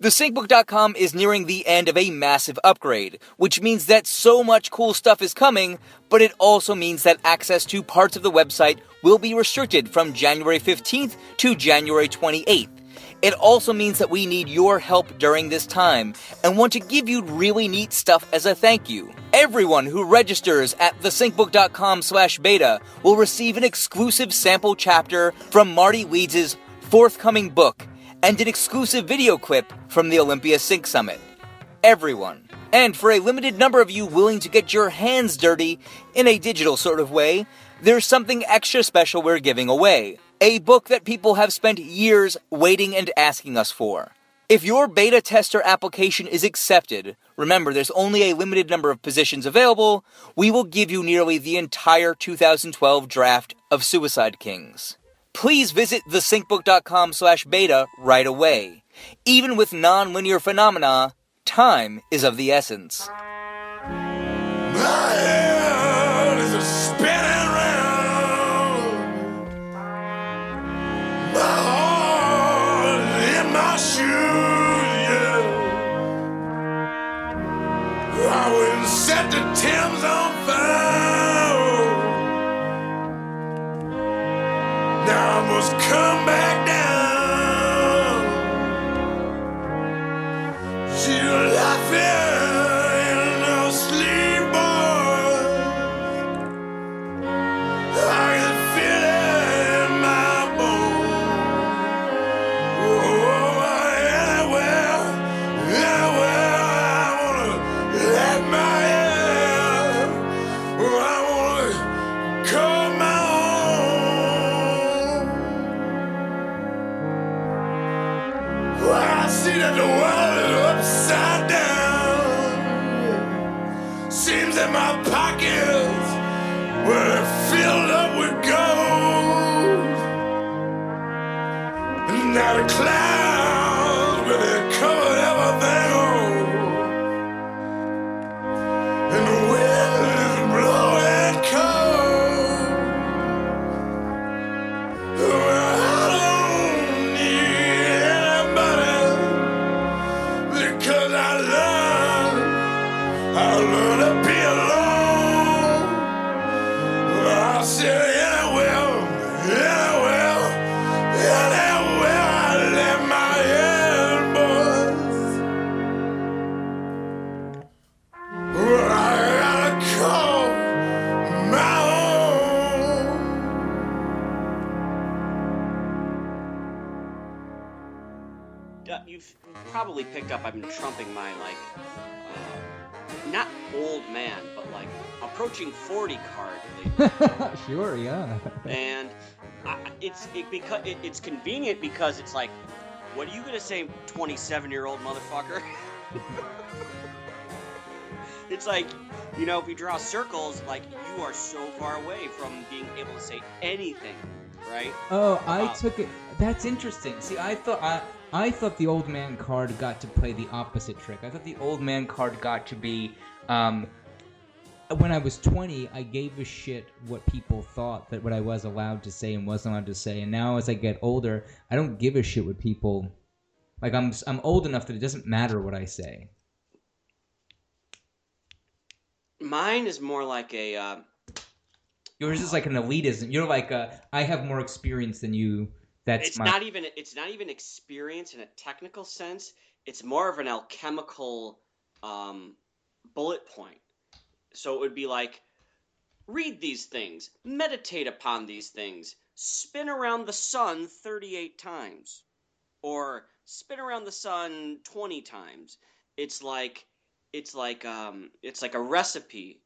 TheSyncBook.com is nearing the end of a massive upgrade, which means that so much cool stuff is coming, but it also means that access to parts of the website will be restricted from January 15th to January 28th. It also means that we need your help during this time, and want to give you really neat stuff as a thank you. Everyone who registers at thesyncbook.com/beta will receive an exclusive sample chapter from Marty Leeds' forthcoming book, and an exclusive video clip from the Olympia Sync Summit. Everyone. And for a limited number of you willing to get your hands dirty in a digital sort of way, there's something extra special we're giving away. A book that people have spent years waiting and asking us for. If your beta tester application is accepted, remember there's only a limited number of positions available, we will give you nearly the entire 2012 draft of Suicide Kings. Please visit thesyncbook.com/beta right away. Even with non-linear phenomena, time is of the essence. My head is spinning round. My heart in my shoes, yeah. I wouldn't set the Thames on fire. Now I must come back down. She's laughing in her sleep, boy. I can feel it in my bones. Oh, anywhere I wanna let my head. Oh, I wanna call my I see that the world is upside down. Seems that my pockets were filled up with gold. And now the clouds really covered everything over. And the wind is blowing cold. Well, I don't need anybody, because I learned to be alone. Well, I said anywhere I let my head, boys. Well, I gotta call my own. You've probably picked up I've been trumping my, not old man, but, approaching 40 card lately. Sure, yeah. And it's convenient because it's like, what are you going to say, 27-year-old motherfucker? It's like, if you draw circles, you are so far away from being able to say anything, right? Oh, I took it. That's interesting. See, I thought the old man card got to play the opposite trick. I thought the old man card got to be, when I was 20, I gave a shit what people thought, that what I was allowed to say and wasn't allowed to say. And now as I get older, I don't give a shit what people, I'm old enough that it doesn't matter what I say. Mine is more like a... Yours is like an elitism. You're like I have more experience than you. It's not even experience in a technical sense. It's more of an alchemical bullet point. So it would be like, read these things, meditate upon these things, spin around the sun 38 times, or spin around the sun 20 times. It's like a recipe,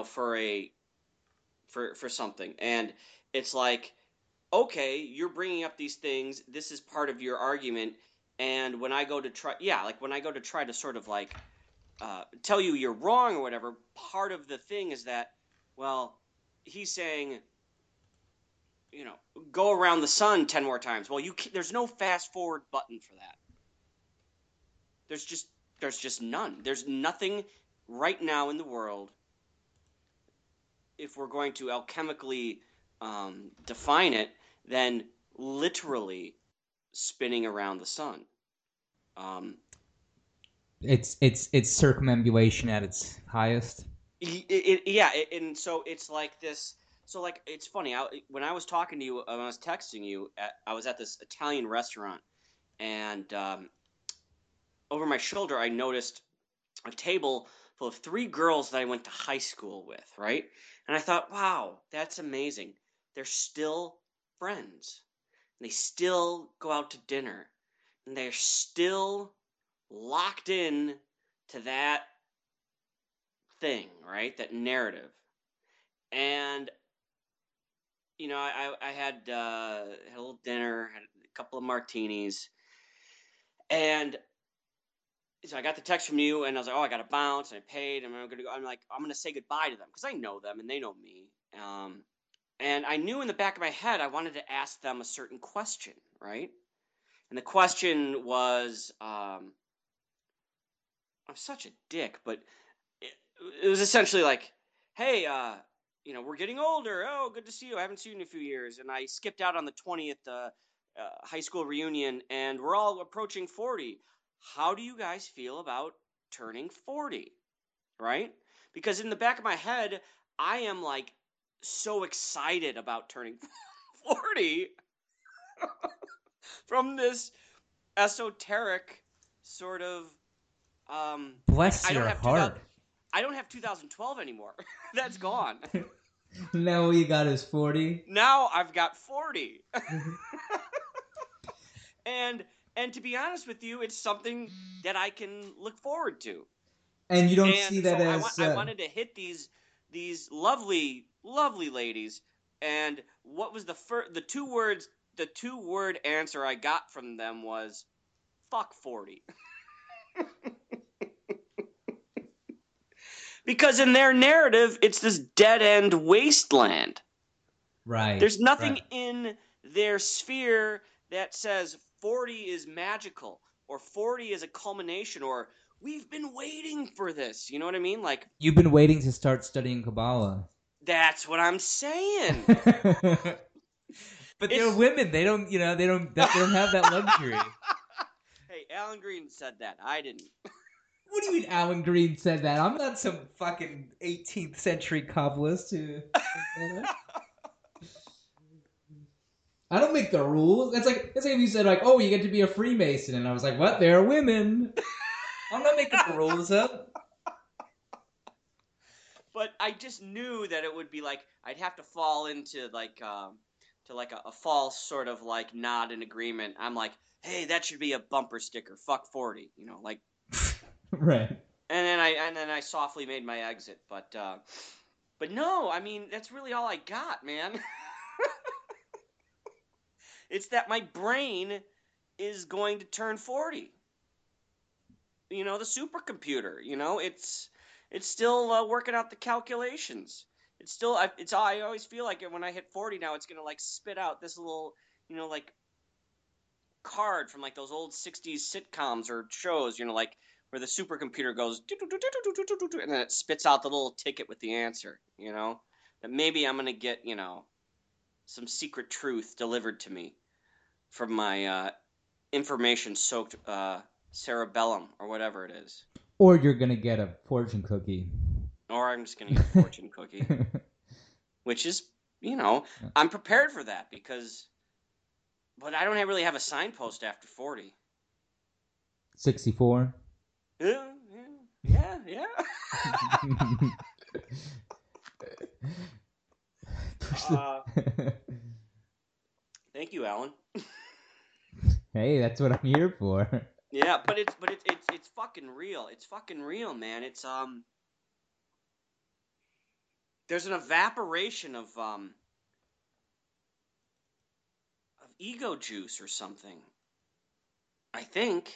for something, and it's like, okay, you're bringing up these things. This is part of your argument, and when I go to try, when I go to try to sort of tell you you're wrong or whatever, part of the thing is that, well, he's saying, go around the sun 10 more times. Well, there's no fast forward button for that. There's just none. There's nothing right now in the world, if we're going to alchemically define it, then literally spinning around the sun. It's circumambulation at its highest. And so it's like this. So like it's funny. When I was talking to you, when I was texting you, I was at this Italian restaurant, and over my shoulder, I noticed a table full of 3 girls that I went to high school with, right? And I thought, wow, that's amazing. They're still friends. They still go out to dinner. And they're still locked in to that thing, right? That narrative. And, I had a little dinner, had a couple of martinis. And so I got the text from you, and I was like, "Oh, I got to bounce." And I paid, and I'm gonna go. I'm like, I'm gonna say goodbye to them because I know them and they know me. And I knew in the back of my head I wanted to ask them a certain question, right? And the question was, I'm such a dick, but it was essentially like, "Hey, we're getting older. Oh, good to see you. I haven't seen you in a few years." And I skipped out on the 20th high school reunion, and we're all approaching 40. How do you guys feel about turning 40, right? Because in the back of my head, I am like so excited about turning 40 from this esoteric sort of Bless I don't your have heart. I don't have 2012 anymore. That's gone. Now all you got is 40. Now I've got 40. And to be honest with you, it's something that I can look forward to. And you don't And see that so as I wanted to hit these lovely ladies. And what was the 2-word answer I got from them was fuck 40. Because in their narrative, it's this dead-end wasteland. right. There's nothing right. in their sphere that says 40 is magical or 40 is a culmination or we've been waiting for this. You know what I mean? Like, You've been waiting to start studying Kabbalah. that's what I'm saying. But they're women. They don't have that luxury. Hey, Alan Green said that. I didn't. What do you mean Alan Green said that? I'm not some fucking 18th century Kabbalist who... I don't make the rules. It's like if you said like, "Oh, you get to be a Freemason," and I was like, "What? They're women." I'm not making the rules up. But I just knew that it would be like I'd have to fall into like a false sort of like nod in agreement. I'm like, hey, that should be a bumper sticker. Fuck 40, like. Right. And then I softly made my exit. But no, I mean that's really all I got, man. It's that my brain is going to turn 40. The supercomputer. It's still working out the calculations. It's still I always feel like when I hit 40 now, it's gonna like spit out this little like card from like those old 60s sitcoms or shows. Like where the supercomputer goes and then it spits out the little ticket with the answer. That maybe I'm gonna get some secret truth delivered to me from my information-soaked cerebellum or whatever it is. Or you're gonna get a fortune cookie. Or I'm just gonna get a fortune cookie, which is, I'm prepared for that but I don't really have a signpost after 40. 64. Yeah. Thank you, Alan. Hey, that's what I'm here for. Yeah, but it's fucking real. It's fucking real, man. It's there's an evaporation of ego juice or something. I think.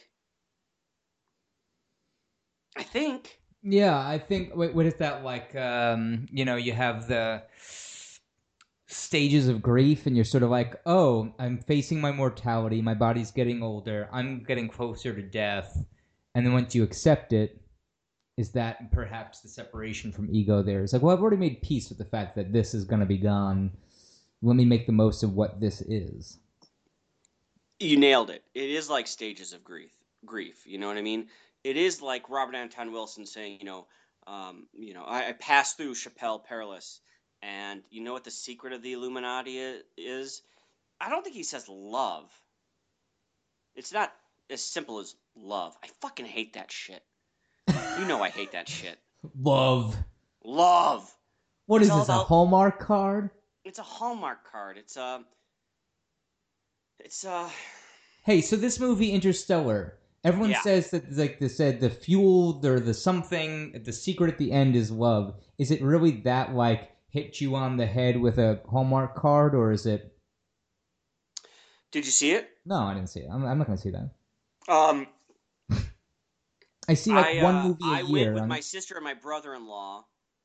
Yeah, I think. Wait, what is that like? You have the stages of grief, and you're sort of like, oh, I'm facing my mortality. My body's getting older. I'm getting closer to death. And then once you accept it, is that perhaps the separation from ego there? It's like, well, I've already made peace with the fact that this is going to be gone. Let me make the most of what this is. You nailed it. It is like stages of grief. You know what I mean? it is like Robert Anton Wilson saying, I passed through Chappelle Perilous, and you know what the secret of the Illuminati is? I don't think he says love. It's not as simple as love. I fucking hate that shit. You know I hate that shit. Love. Love. What It's is all this, a about- Hallmark card? It's a Hallmark card. It's Hey, so this movie Interstellar, everyone Yeah. says that, like they said, the fuel or the something, the secret at the end is love. Is it really that, like, hit you on the head with a Hallmark card, or is it? Did you see it? No, I didn't see it. I'm not going to see that. I see like one movie a I year. went with my sister and my brother-in-law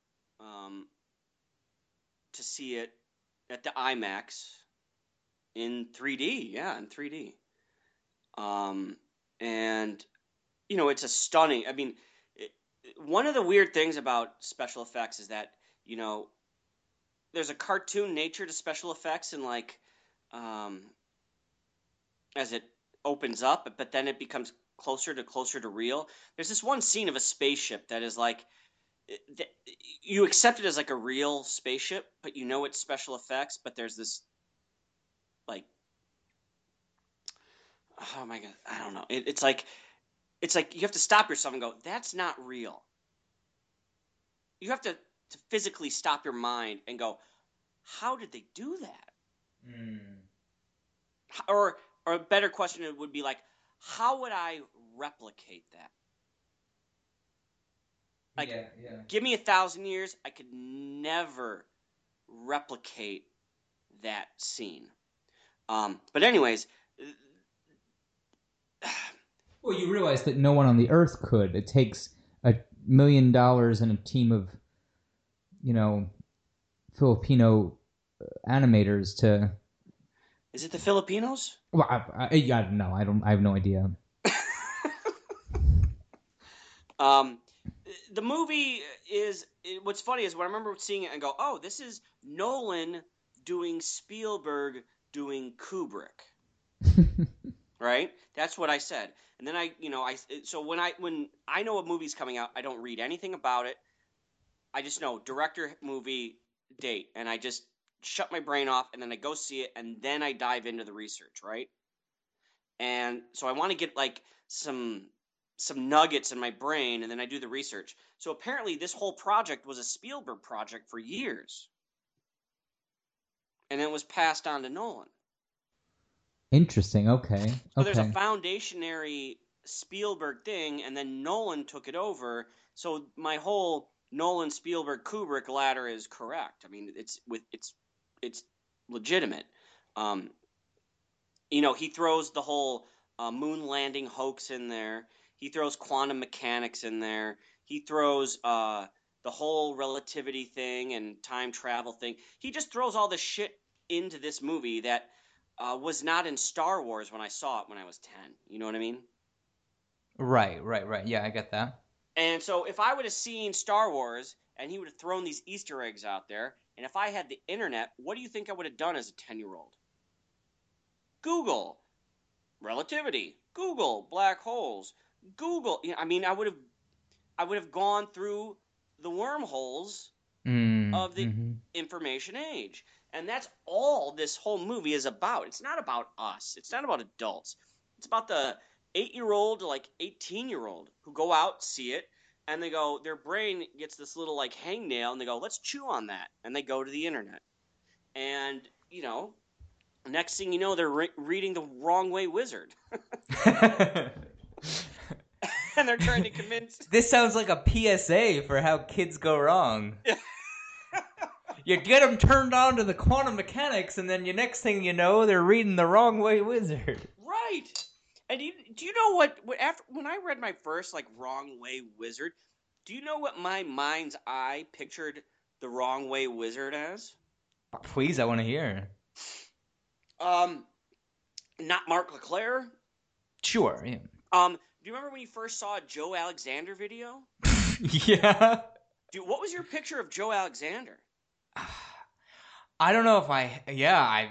to see it at the IMAX in 3D. Yeah, in 3D. And it's a stunning. I mean, one of the weird things about special effects is that there's a cartoon nature to special effects, and like as it opens up, but then it becomes closer to real. There's this one scene of a spaceship that is like you accept it as like a real spaceship, but it's special effects. But there's this like, oh my god, I don't know. It's like you have to stop yourself and go, that's not real. You have to physically stop your mind and go, how did they do that? Or a better question would be like, how would I replicate that? Like, give me 1,000 years, I could never replicate that scene. But anyways, well, you realize that no one on the Earth could. It takes $1 million and a team of, Filipino animators to. Is it the Filipinos? Well, I don't know. I have no idea. The movie is. What's funny is when I remember seeing it and go, "Oh, this is Nolan doing Spielberg doing Kubrick." Right? That's what I said. And then so when I know a movie's coming out, I don't read anything about it. I just know director, movie, date, and I just shut my brain off, and then I go see it, and then I dive into the research, right? And so I want to get like some nuggets in my brain, and then I do the research. So apparently this whole project was a Spielberg project for years. And it was passed on to Nolan. Interesting. Okay. So there's a foundationary Spielberg thing, and then Nolan took it over. So my whole Nolan, Spielberg, Kubrick ladder is correct. I mean, it's legitimate. He throws the whole moon landing hoax in there. He throws quantum mechanics in there. He throws the whole relativity thing and time travel thing. He just throws all this shit into this movie that was not in Star Wars when I saw it when I was 10. You know what I mean? Right. Yeah, I get that. And so if I would have seen Star Wars and he would have thrown these Easter eggs out there, and if I had the internet, what do you think I would have done as a 10-year-old? Google relativity, Google black holes, Google. I mean, I would have gone through the wormholes of the information age. And that's all this whole movie is about. It's not about us. It's not about adults. It's about the 8-year-old to like 18-year-old who go out, see it, and they go, their brain gets this little like hangnail, and they go, let's chew on that. And they go to the internet. And, next thing you know, they're reading The Wrong Way Wizard. And they're trying to convince. This sounds like a PSA for how kids go wrong. You get them turned on to the quantum mechanics, and then next thing you know, they're reading The Wrong Way Wizard. Right. And do you know what after when I read my first like Wrong Way Wizard, do you know what my mind's eye pictured The Wrong Way Wizard as? Please, I want to hear. Not Mark LeClaire. Sure. Yeah. Do you remember when you first saw a Joe Alexander video? Yeah. Dude, what was your picture of Joe Alexander? I don't know if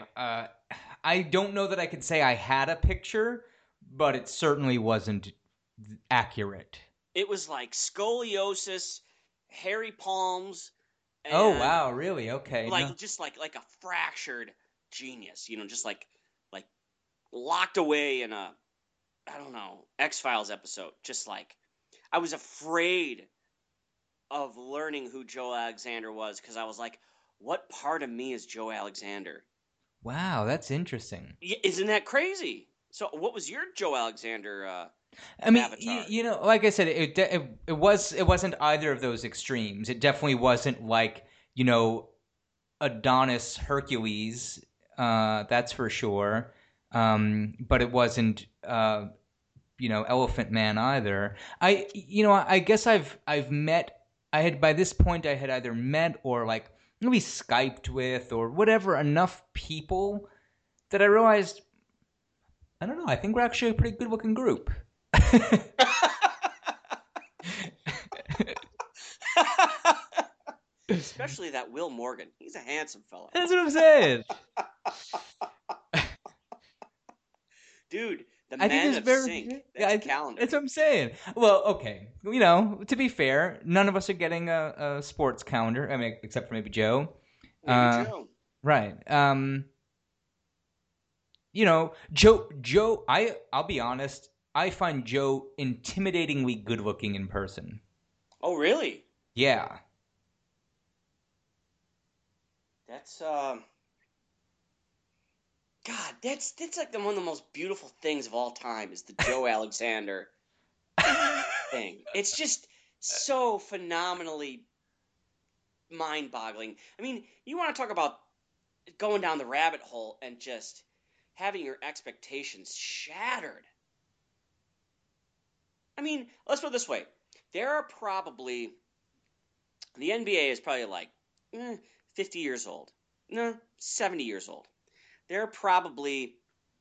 I don't know that I could say I had a picture, but it certainly wasn't accurate. It was like scoliosis, hairy palms, Oh and wow, really? Okay. like No. just like a fractured genius, just like locked away in a, I don't know, X-Files episode. Just like I was afraid of learning who Joe Alexander was because I was like, what part of me is Joe Alexander? Wow, that's interesting. Isn't that crazy? So what was your Joe Alexander I mean, avatar? like I said, it wasn't either of those extremes. It definitely wasn't like, Adonis Hercules, that's for sure. But it wasn't Elephant Man either. I guess I've met. By this point I had either met or like maybe Skyped with or whatever enough people that I realized, I don't know, I think we're actually a pretty good looking group. Especially that Will Morgan. He's a handsome fella. That's what I'm saying. Dude, the I think men it's of very. sync. Yeah, That's a calendar. that's what I'm saying. Well, okay, to be fair, none of us are getting a sports calendar. I mean, except for maybe Joe. Maybe Joe. Right. Joe. I'll be honest. I find Joe intimidatingly good looking in person. Oh, really? Yeah. That's God, that's like one of the most beautiful things of all time is the Joe Alexander thing. It's just so phenomenally mind-boggling. I mean, you want to talk about going down the rabbit hole and just having your expectations shattered. I mean, let's put it this way. There are probably, the NBA is probably like 50 years old. No, 70 years old. There are probably,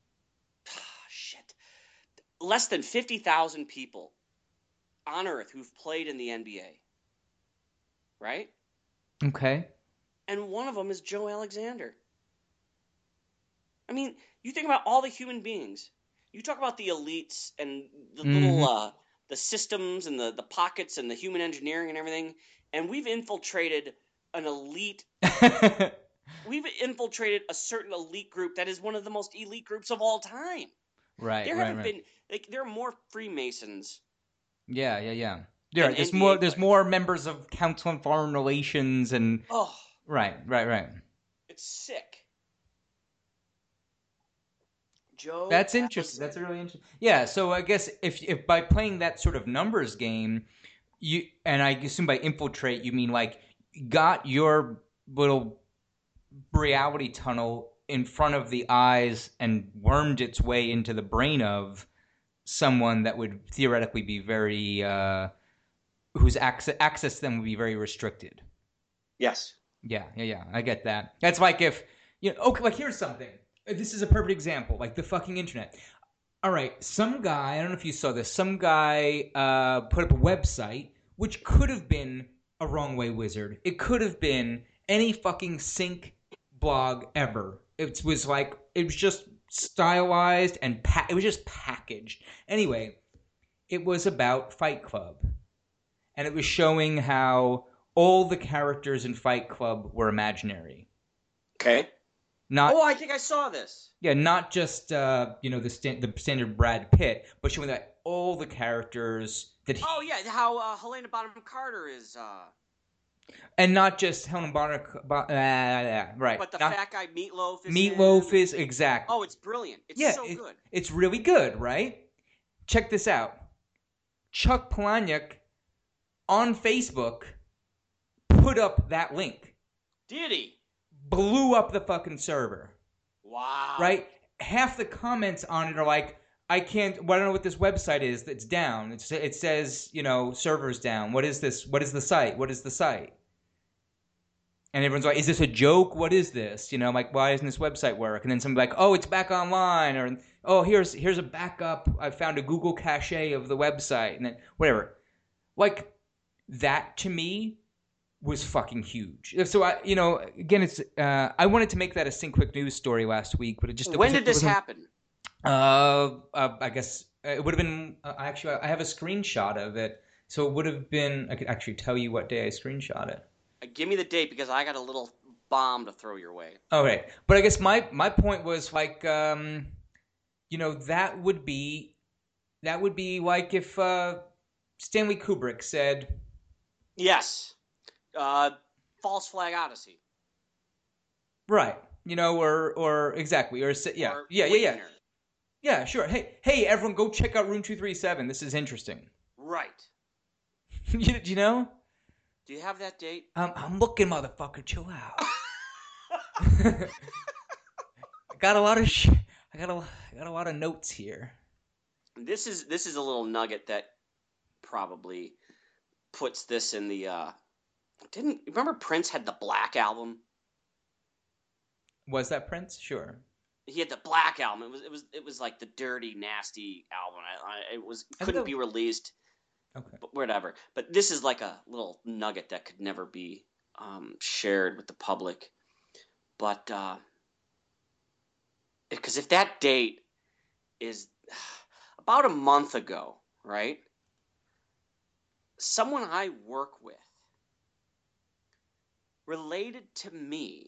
less than 50,000 people on Earth who've played in the NBA. Right? Okay. And one of them is Joe Alexander. I mean, you think about all the human beings. You talk about the elites and the little, the systems and the pockets and the human engineering and everything, and we've infiltrated an elite. We've infiltrated a certain elite group that is one of the most elite groups of all time. Right. There haven't been there are more Freemasons. Yeah. There's NBA more. players. There's more members of Council on Foreign Relations and. Oh. Right. It's sick. Joe. That's interesting. That's really interesting. Yeah. So I guess if by playing that sort of numbers game, and I assume by infiltrate you mean like got your little reality tunnel in front of the eyes and wormed its way into the brain of someone that would theoretically be very whose access to them would be very restricted. Yes. Yeah. I get that. That's like if okay, like here's something. This is a perfect example, like the fucking internet. All right, some guy, I don't know if you saw this, some guy put up a website which could have been a Wrong Way Wizard. It could have been any fucking sync blog ever. It was just stylized and it was just packaged. Anyway, it was about Fight Club. And it was showing how all the characters in Fight Club were imaginary. Okay. I think I saw this. Yeah, not just the standard Brad Pitt, but showing that all the characters that. How Helena Bonham Carter is. And not just Helena Bonham, right? But the fat guy Meatloaf is. Meatloaf is exactly. Oh, it's brilliant! It's so good. It's really good, right? Check this out. Chuck Palahniuk on Facebook put up that link. Did he? Blew up the fucking server. Wow. Right? Half the comments on it are like, I don't know what this website is that's down. It says, server's down. What is this? What is the site? What is the site? And everyone's like, is this a joke? What is this? I'm like, why doesn't this website work? And then somebody's like, oh, it's back online. Or, oh, here's a backup. I found a Google cache of the website. And then whatever. Like, that to me was fucking huge. So again, it's I wanted to make that a Sync Quick News story last week, but it just when did this happen? I guess it would have been actually I have a screenshot of it, so it would have been. I could actually tell you what day I screenshot it. Give me the date because I got a little bomb to throw your way. Okay, but I guess my point was like, you know, that would be like if Stanley Kubrick said, Yes. False Flag Odyssey. right, you know, or exactly, or yeah, Or yeah, Wigner. yeah, sure. Hey, everyone, go check out Room 237. This is interesting. Right. Do you know? Do you have that date? I'm looking, motherfucker. Chill out. I got a lot of I got a lot of notes here. This is a little nugget that probably puts this in the didn't remember Prince had the Black Album? Was that Prince? Sure. He had the Black Album. It was like the dirty, nasty album. Couldn't be released. Okay. But whatever. But this is like a little nugget that could never be shared with the public. But because if that date is about a month ago, right? Someone I work with related to me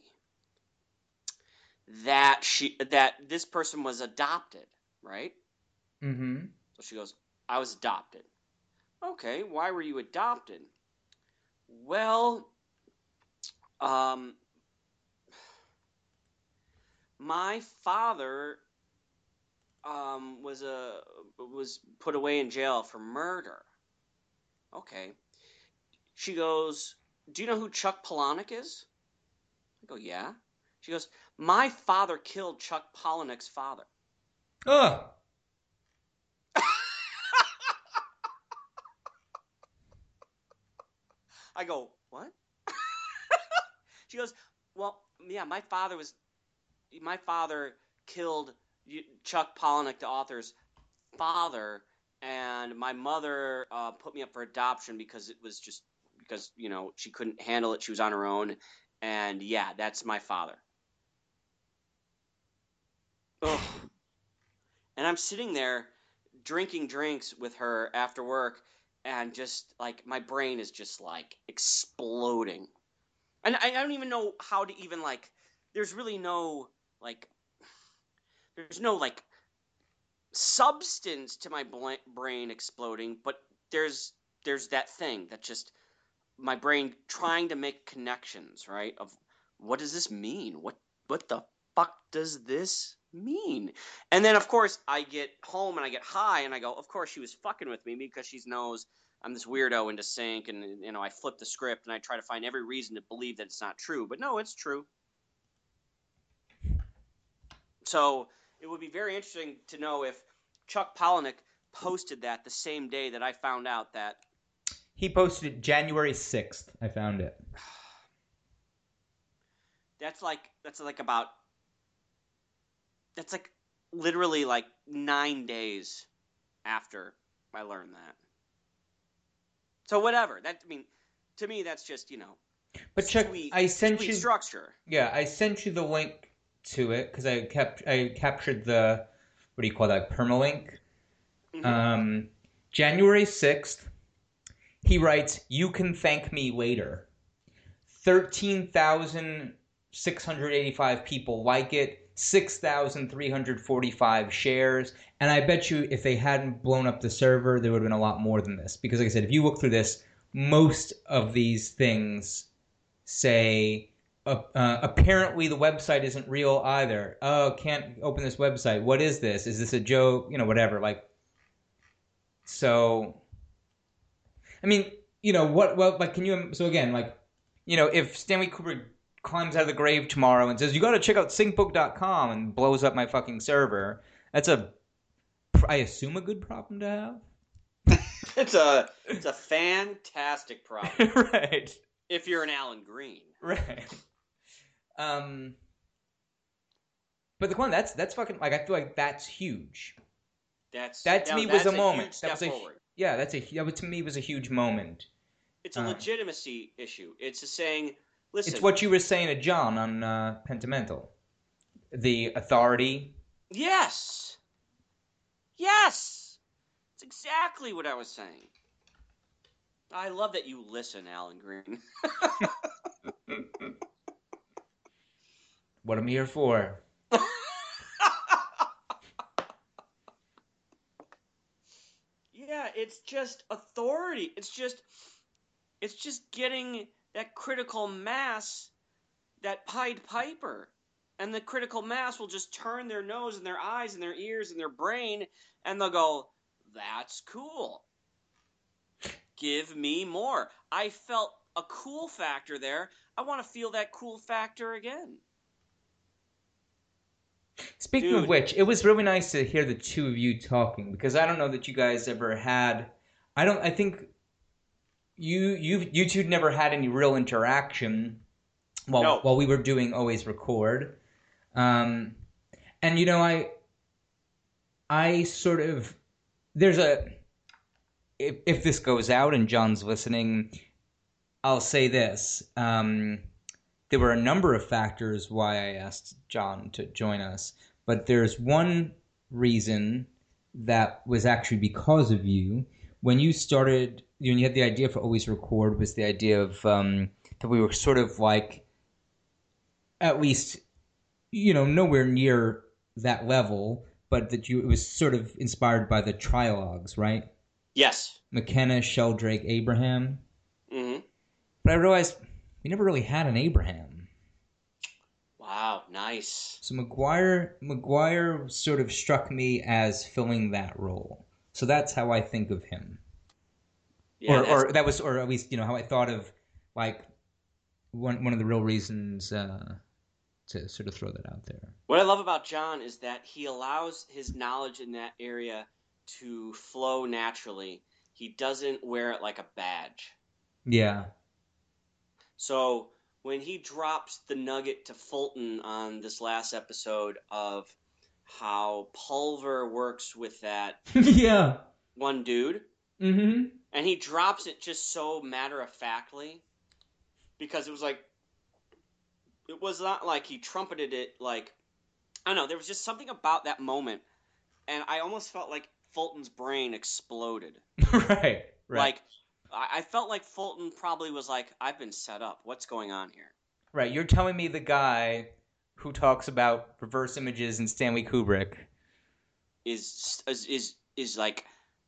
that this person was adopted, right? Mm-hmm. So she goes, I was adopted. Okay, why were you adopted? Well, my father was put away in jail for murder. Okay. She goes, do you know who Chuck Palahniuk is? I go, yeah. She goes, my father killed Chuck Palahniuk's father. Oh. I go, what? She goes, well, yeah, my father killed Chuck Palahniuk, the author's father, and my mother put me up for adoption because you know, she couldn't handle it. She was on her own. And yeah, that's my father. Ugh. And I'm sitting there drinking drinks with her after work, and just like my brain is just like exploding. And I don't even know how to even like, there's really no like, there's no like substance to my brain exploding, but there's that thing that just my brain trying to make connections, right? Of what does this mean? What the fuck does this mean? And then of course I get home and I get high and I go, of course she was fucking with me because she knows I'm this weirdo into sync, and you know, I flip the script and I try to find every reason to believe that it's not true, but no, it's true. So it would be very interesting to know if Chuck Palahniuk posted that the same day that I found out that. He posted it January 6th. I found it. That's like literally like 9 days after I learned that. So whatever. To me, that's just, you know. But Chuck, I sent you structure. Yeah, I sent you the link to it because I captured the, what do you call that, permalink. Mm-hmm. January 6th, he writes, "You can thank me later." 13,685 people like it, 6,345 shares, and I bet you if they hadn't blown up the server, there would have been a lot more than this. Because like I said, if you look through this, most of these things say, apparently the website isn't real either. Oh, can't open this website. What is this? Is this a joke? You know, whatever. Like, so, I mean, you know, like, can you, so again, like, you know, if Stanley Kubrick climbs out of the grave tomorrow and says, you got to check out syncbook.com and blows up my fucking server, that's I assume a good problem to have. It's a fantastic problem. Right. If you're an Alan Green. Right. But the one that's fucking, like, I feel like that's huge. That to me was a moment. That to me was a huge moment. It's a legitimacy issue. It's a saying, listen. It's what you were saying to John on Pentamental. The authority. Yes. Yes. exactly what I was saying. I love that you listen, Alan Green. What I'm here for. Yeah, it's just authority. It's just getting that critical mass, that Pied Piper. And the critical mass will just turn their nose and their eyes and their ears and their brain, and they'll go, that's cool. Give me more. I felt a cool factor there. I want to feel that cool factor again. Speaking of which, it was really nice to hear the two of you talking, because I don't know that you guys ever had. I think you two never had any real interaction while we were doing Always Record. And you know, I sort of, there's a, if this goes out and John's listening, I'll say this. There were a number of factors why I asked John to join us, but there's one reason that was actually because of you. When you started, when you had the idea for Always Record, was the idea of that we were sort of like, at least, you know, nowhere near that level, but that it was sort of inspired by the trilogues, right? Yes. McKenna, Sheldrake, Abraham. Mm-hmm. But I realized we never really had an Abraham. Wow, nice. So McGuire sort of struck me as filling that role. So that's how I think of him. Yeah, or at least, you know, how I thought of, like, one of the real reasons to sort of throw that out there. What I love about John is that he allows his knowledge in that area to flow naturally. He doesn't wear it like a badge. Yeah. So when he drops the nugget to Fulton on this last episode of how Pulver works with that yeah. one dude, mm-hmm. and he drops it just so matter-of-factly, because it was like, it was not like he trumpeted it like, I don't know, there was just something about that moment, and I almost felt like Fulton's brain exploded. Right. Like, I felt like Fulton probably was like, I've been set up. What's going on here? Right. You're telling me the guy who talks about reverse images in Stanley Kubrick is like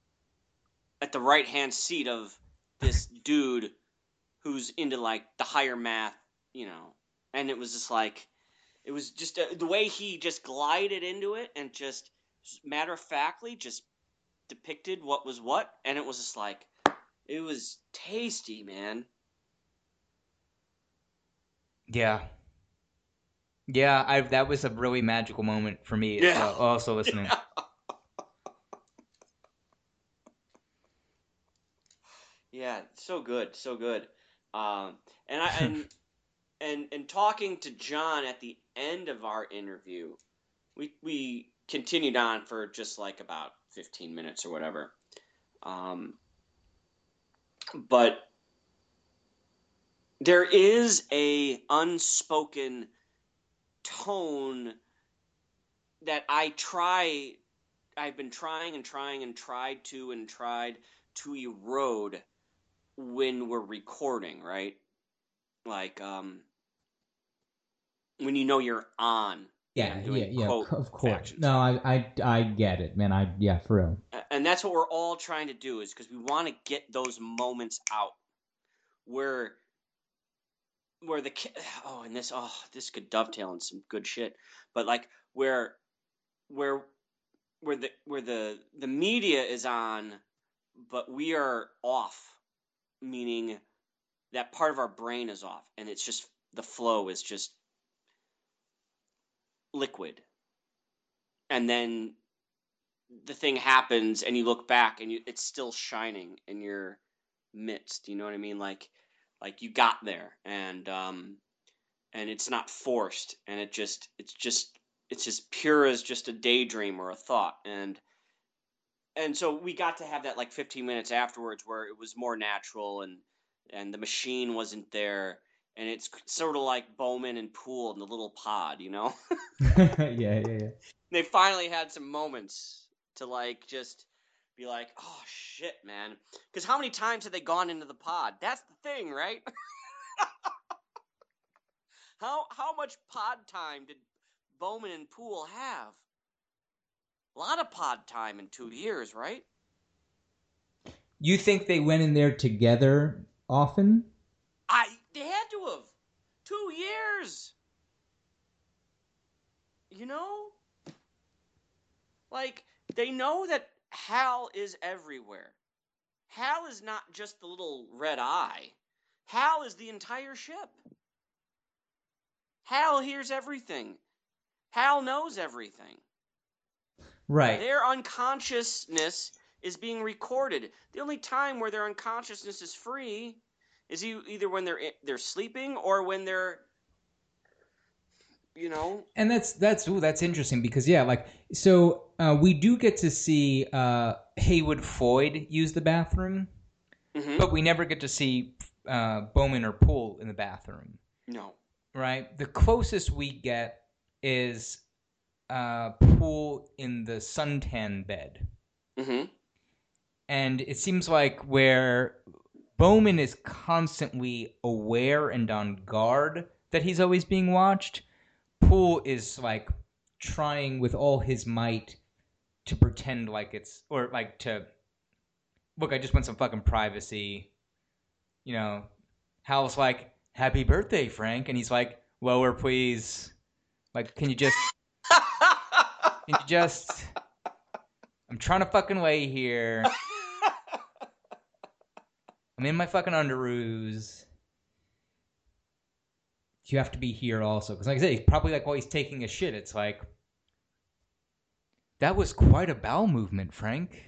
at the right-hand seat of this dude who's into, like, the higher math, you know. And it was just like, it was just the way he just glided into it and just matter-of-factly just depicted what was what. And it was just like, it was tasty, man. Yeah. Yeah, that was a really magical moment for me. Yeah. Also listening. Yeah. Yeah, so good, so good. And talking to John at the end of our interview, we continued on for just like about 15 minutes or whatever. But there is a unspoken tone that I've been trying to erode when we're recording, right? Like, when you know you're on. Yeah, of course. Factions. No, I get it, man. For real. And that's what we're all trying to do, is because we want to get those moments out where this could dovetail in some good shit, but like where the media is on, but we are off, meaning that part of our brain is off, and it's just the flow is just liquid, and then the thing happens, and you look back, and it's still shining in your midst. You know what I mean? Like you got there, and it's not forced, and it's as pure as just a daydream or a thought, and so we got to have that like 15 minutes afterwards where it was more natural, and the machine wasn't there, and it's sort of like Bowman and Poole in the little pod, you know? Yeah. They finally had some moments to like just be like, oh shit, man. Because how many times have they gone into the pod? That's the thing, right? How much pod time did Bowman and Poole have? A lot of pod time in 2 years, right? You think they went in there together often? They had to have. 2 years. You know? Like, they know that Hal is everywhere. Hal is not just the little red eye. Hal is the entire ship. Hal hears everything. Hal knows everything. Right. Their unconsciousness is being recorded. The only time where their unconsciousness is free is either when they're sleeping or when they're, you know. And that's interesting because we do get to see Haywood Floyd use the bathroom, but we never get to see Bowman or Poole in the bathroom. No. Right? The closest we get is Poole in the suntan bed. Mm-hmm. And it seems like where Bowman is constantly aware and on guard that he's always being watched, Poole is like trying with all his might to pretend like it's, or like to, look, I just want some fucking privacy. You know, Hal's like, happy birthday, Frank. And he's like, lower, please. Like, can you just, I'm trying to fucking lay here. I'm in my fucking underoos. You have to be here also. Because like I said, he's probably like while he's taking a shit, it's like, that was quite a bowel movement, Frank.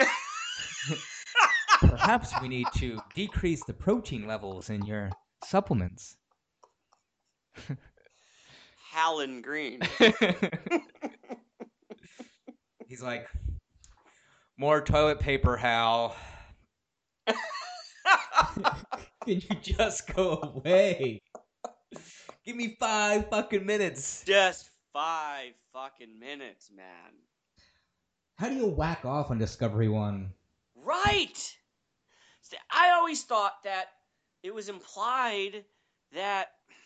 Perhaps we need to decrease the protein levels in your supplements. Howlin' Green. He's like, more toilet paper, Hal. Can you just go away? Give me 5 fucking minutes. Just 5 fucking minutes, man. How do you whack off on Discovery One? Right! See, I always thought that it was implied that,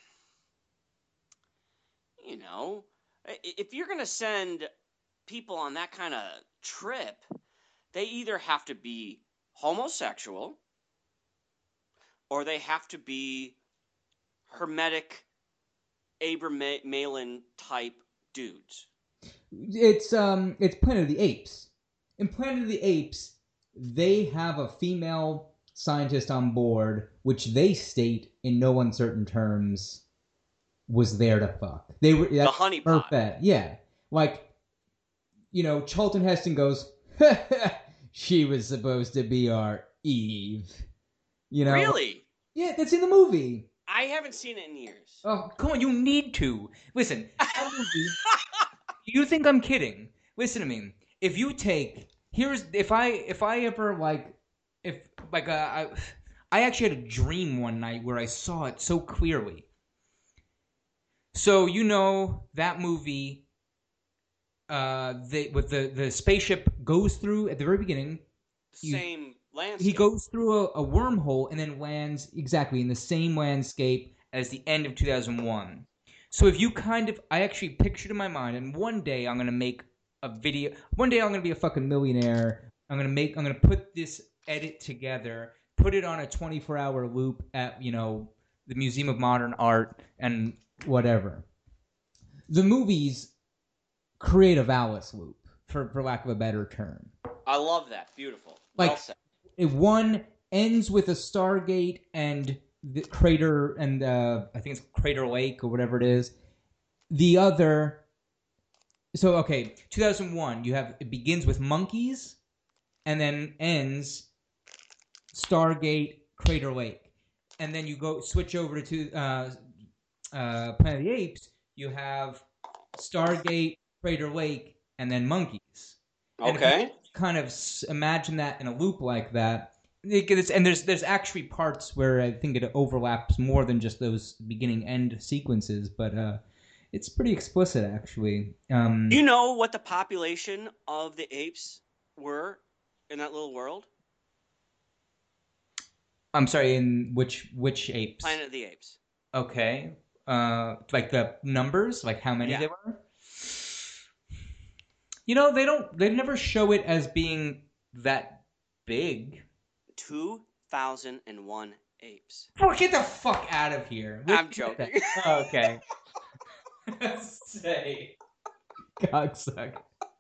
you know, if you're going to send people on that kind of trip, they either have to be homosexual or they have to be hermetic Abraham type dudes. It's Planet of the Apes. In Planet of the Apes, they have a female scientist on board, which they state in no uncertain terms was there to fuck. They were the honeypot. Perfect. Yeah. Like, you know, Charlton Heston goes, she was supposed to be our Eve. You know? Really? Yeah, that's in the movie. I haven't seen it in years. Oh, come on, you need to. Listen, that movie, you think I'm kidding? Listen to me. If you take, if I ever I actually had a dream one night where I saw it so clearly. So, you know, that movie, the spaceship goes through at the very beginning. Same landscape. He goes through a wormhole and then lands exactly in the same landscape as the end of 2001. So if you I actually pictured in my mind, and one day I'm going to make a video, one day I'm going to be a fucking millionaire, I'm going to put this edit together, put it on a 24-hour loop at, you know, the Museum of Modern Art and whatever. The movies create a Valis loop, for lack of a better term. I love that. Beautiful. Like, well said. If one ends with a Stargate and the crater, and I think it's Crater Lake or whatever it is. The other, so okay, 2001. It begins with monkeys, and then ends Stargate, Crater Lake, and then you switch over to Planet of the Apes. You have Stargate, Crater Lake, and then monkeys. Okay. Kind of imagine that in a loop like that. And there's actually parts where I think it overlaps more than just those beginning end sequences, but it's pretty explicit actually. Do you know what the population of the apes were in that little world? I'm sorry, in which apes? Planet of the Apes. Okay. Like the numbers, like how many Yeah. there were? They never show it as being that big. 2001 apes. Get the fuck out of here. I'm joking. Oh, okay. Say. Cocksucker.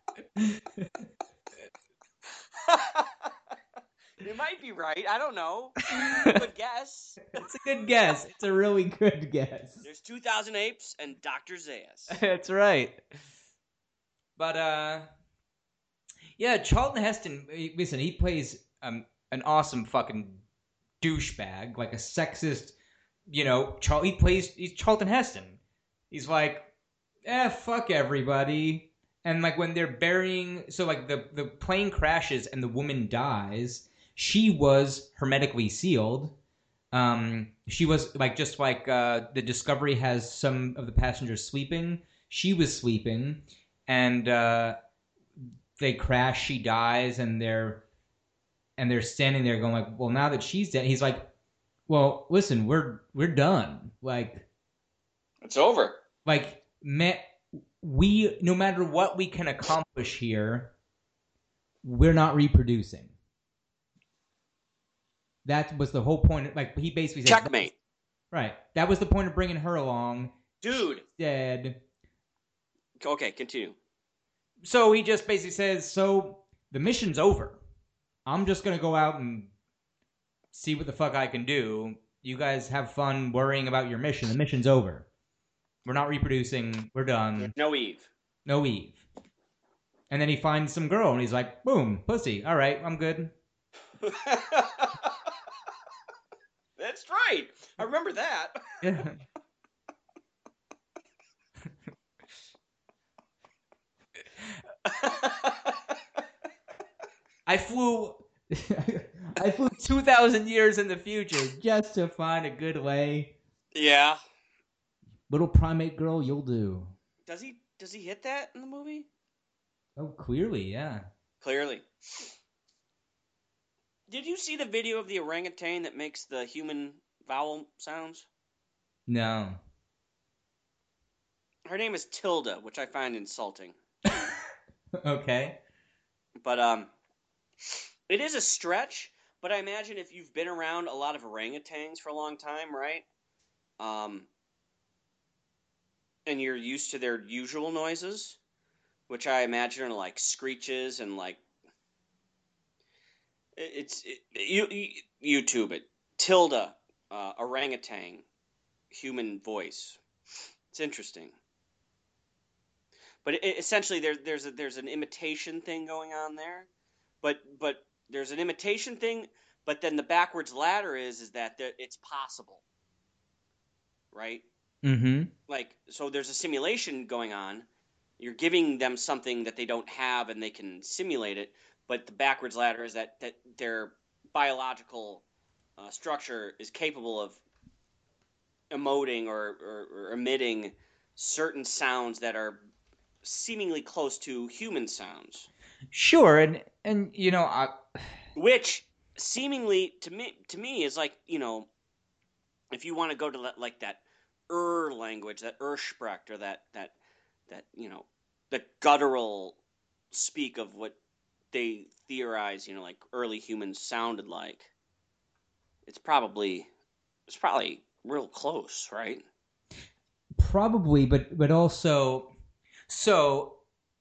You might be right. I don't know. Good guess. It's a good guess. It's a really good guess. There's 2,000 apes and Dr. Zaius. That's right. But yeah, Charlton Heston. Listen, he plays an awesome fucking douchebag, like a sexist. He's Charlton Heston. He's like, fuck everybody. And like when they're burying, so like the plane crashes and the woman dies. She was hermetically sealed. She was like just like the Discovery has some of the passengers sleeping. She was sleeping, and they crash. She dies, and they're standing there going like, well, now that she's dead, he's like, well, listen, we're done. Like, It's over. like, we no matter what we can accomplish here, we're not reproducing. That was the whole point. Like, he basically said, Checkmate. right. That was the point of bringing her along. Dude. Dead. Okay, continue. So he just basically says, so the mission's over. I'm just going to go out and see what the fuck I can do. You guys have fun worrying about your mission. The mission's over. We're not reproducing. We're done. No Eve. No Eve. And then he finds some girl, and he's like, boom, pussy. All right, I'm good. That's right. I remember that. Yeah. I flew 2,000 years in the future just to find a good way. Yeah. Little primate girl, you'll do. Does he hit that in the movie? Oh, clearly, yeah. Clearly. Did you see the video of the orangutan that makes the human vowel sounds? No. Her name is Tilda, which I find insulting. Okay. But it is a stretch, but I imagine if you've been around a lot of orangutans for a long time, right? And you're used to their usual noises, which I imagine are like screeches and like YouTube it. Tilda, orangutan, human voice. It's interesting. But essentially, there's an imitation thing going on there, but there's an imitation thing, but then the backwards ladder is that it's possible, right? Mm-hmm. Like, so there's a simulation going on. You're giving them something that they don't have, and they can simulate it. But the backwards ladder is that their biological structure is capable of emoting or emitting certain sounds that are seemingly close to human sounds. Sure, and which seemingly to me is like, if you want to go to like that language, that Ursprech, or that the guttural speak of what they theorize, like early humans sounded like. It's probably real close, right? Probably, but also, so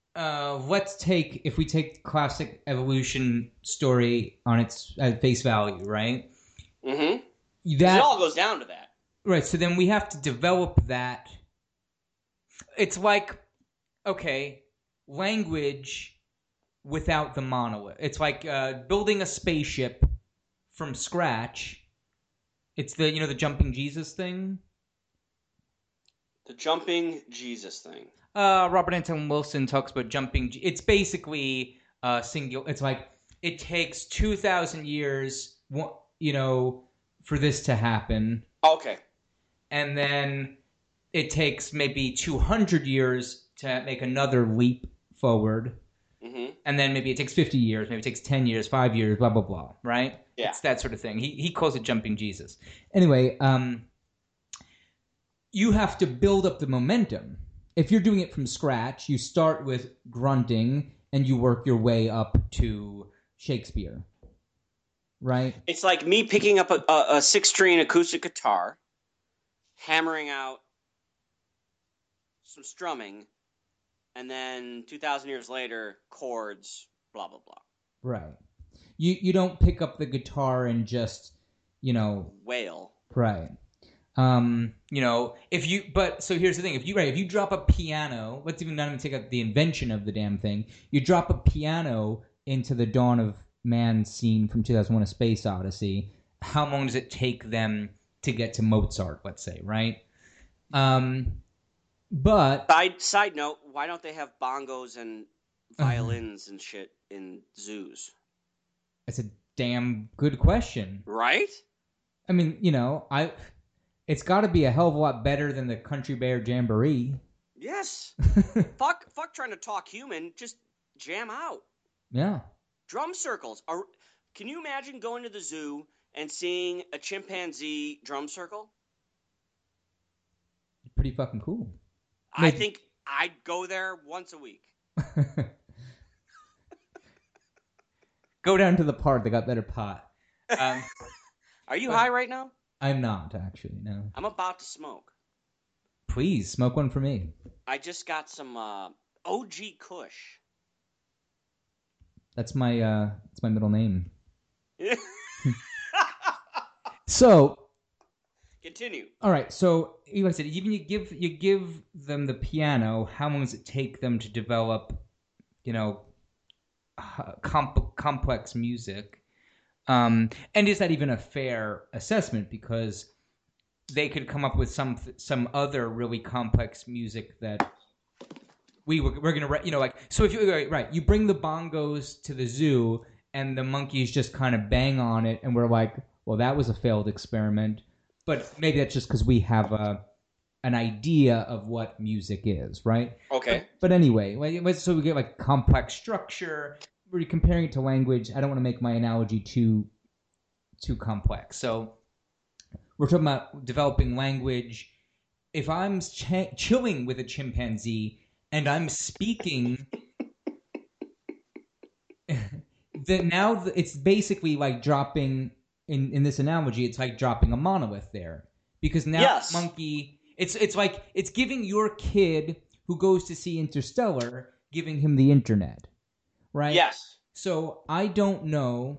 if we take the classic evolution story on its at face value, right? Mm-hmm. That it all goes down to that. Right, so then we have to develop that. It's like, okay, language without the monolith. It's like building a spaceship from scratch. It's the jumping Jesus thing. The jumping Jesus thing. Robert Anton Wilson talks about jumping. It's basically singular. It's like it takes 2,000 years, for this to happen. Okay. And then it takes maybe 200 years to make another leap forward. And then maybe it takes 50 years, maybe it takes 10 years, 5 years, blah, blah, blah, right? Yeah. It's that sort of thing. He calls it jumping Jesus. Anyway, you have to build up the momentum. If you're doing it from scratch, you start with grunting and you work your way up to Shakespeare, right? It's like me picking up a 6-string acoustic guitar, hammering out some strumming, and then 2,000 years later, chords, blah, blah, blah. Right. You don't pick up the guitar and just, wail. Right. So here's the thing. If you drop a piano, let's even not even take out the invention of the damn thing. You drop a piano into the Dawn of Man scene from 2001: A Space Odyssey. How long does it take them to get to Mozart, let's say, right? But side note, why don't they have bongos and violins and shit in zoos? It's a damn good question. Right? I mean, it's got to be a hell of a lot better than the Country Bear Jamboree. Yes. fuck trying to talk human. Just jam out. Yeah. Drum circles. Can you imagine going to the zoo and seeing a chimpanzee drum circle? Pretty fucking cool. I think I'd go there once a week. Go down to the park. They got better pot. Are you high right now? I'm not, actually, no. I'm about to smoke. Please, smoke one for me. I just got some OG Kush. That's my middle name. So... Continue. All right, so like I said, even you give them the piano, how long does it take them to develop, complex music? And is that even a fair assessment? Because they could come up with some other really complex music that we're gonna so if you bring the bongos to the zoo and the monkeys just kind of bang on it, and we're like, well, that was a failed experiment. But maybe that's just because we have an idea of what music is, right? Okay. But anyway, so we get like complex structure. We're comparing it to language. I don't want to make my analogy too complex. So we're talking about developing language. If I'm chilling with a chimpanzee and I'm speaking, then now it's basically like dropping. In this analogy, it's like dropping a monolith there, because now monkey, it's like it's giving your kid who goes to see Interstellar, giving him the internet, right? Yes. So I don't know.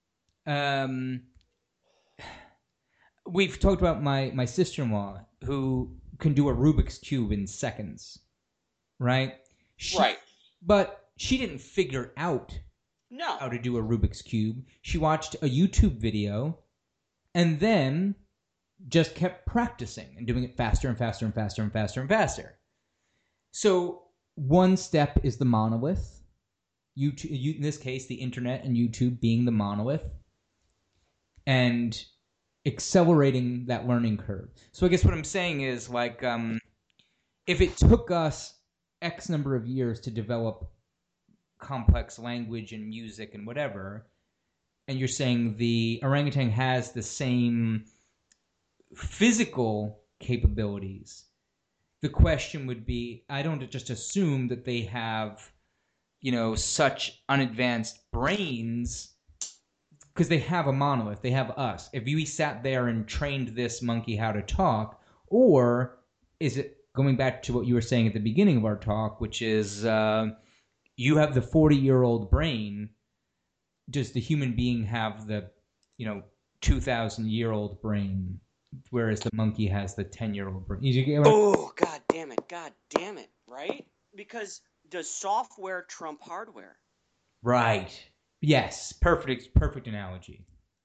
We've talked about my sister-in-law who can do a Rubik's Cube in seconds, right? Right. But she didn't figure out how to do a Rubik's Cube. She watched a YouTube video and then just kept practicing and doing it faster and faster and faster and faster and faster. So one step is the monolith. YouTube, in this case, the internet and YouTube being the monolith, and accelerating that learning curve. So I guess what I'm saying is, like, if it took us X number of years to develop complex language and music and whatever, and you're saying the orangutan has the same physical capabilities, the question would be, I don't just assume that they have, such unadvanced brains, because they have a monolith, they have us. If we sat there and trained this monkey how to talk, or is it going back to what you were saying at the beginning of our talk, which is you have the 40-year-old brain. Does the human being have the, 2,000-year-old brain, whereas the monkey has the 10-year-old brain? Oh, God damn it, right? Because does software trump hardware? Right. Yes. Perfect analogy.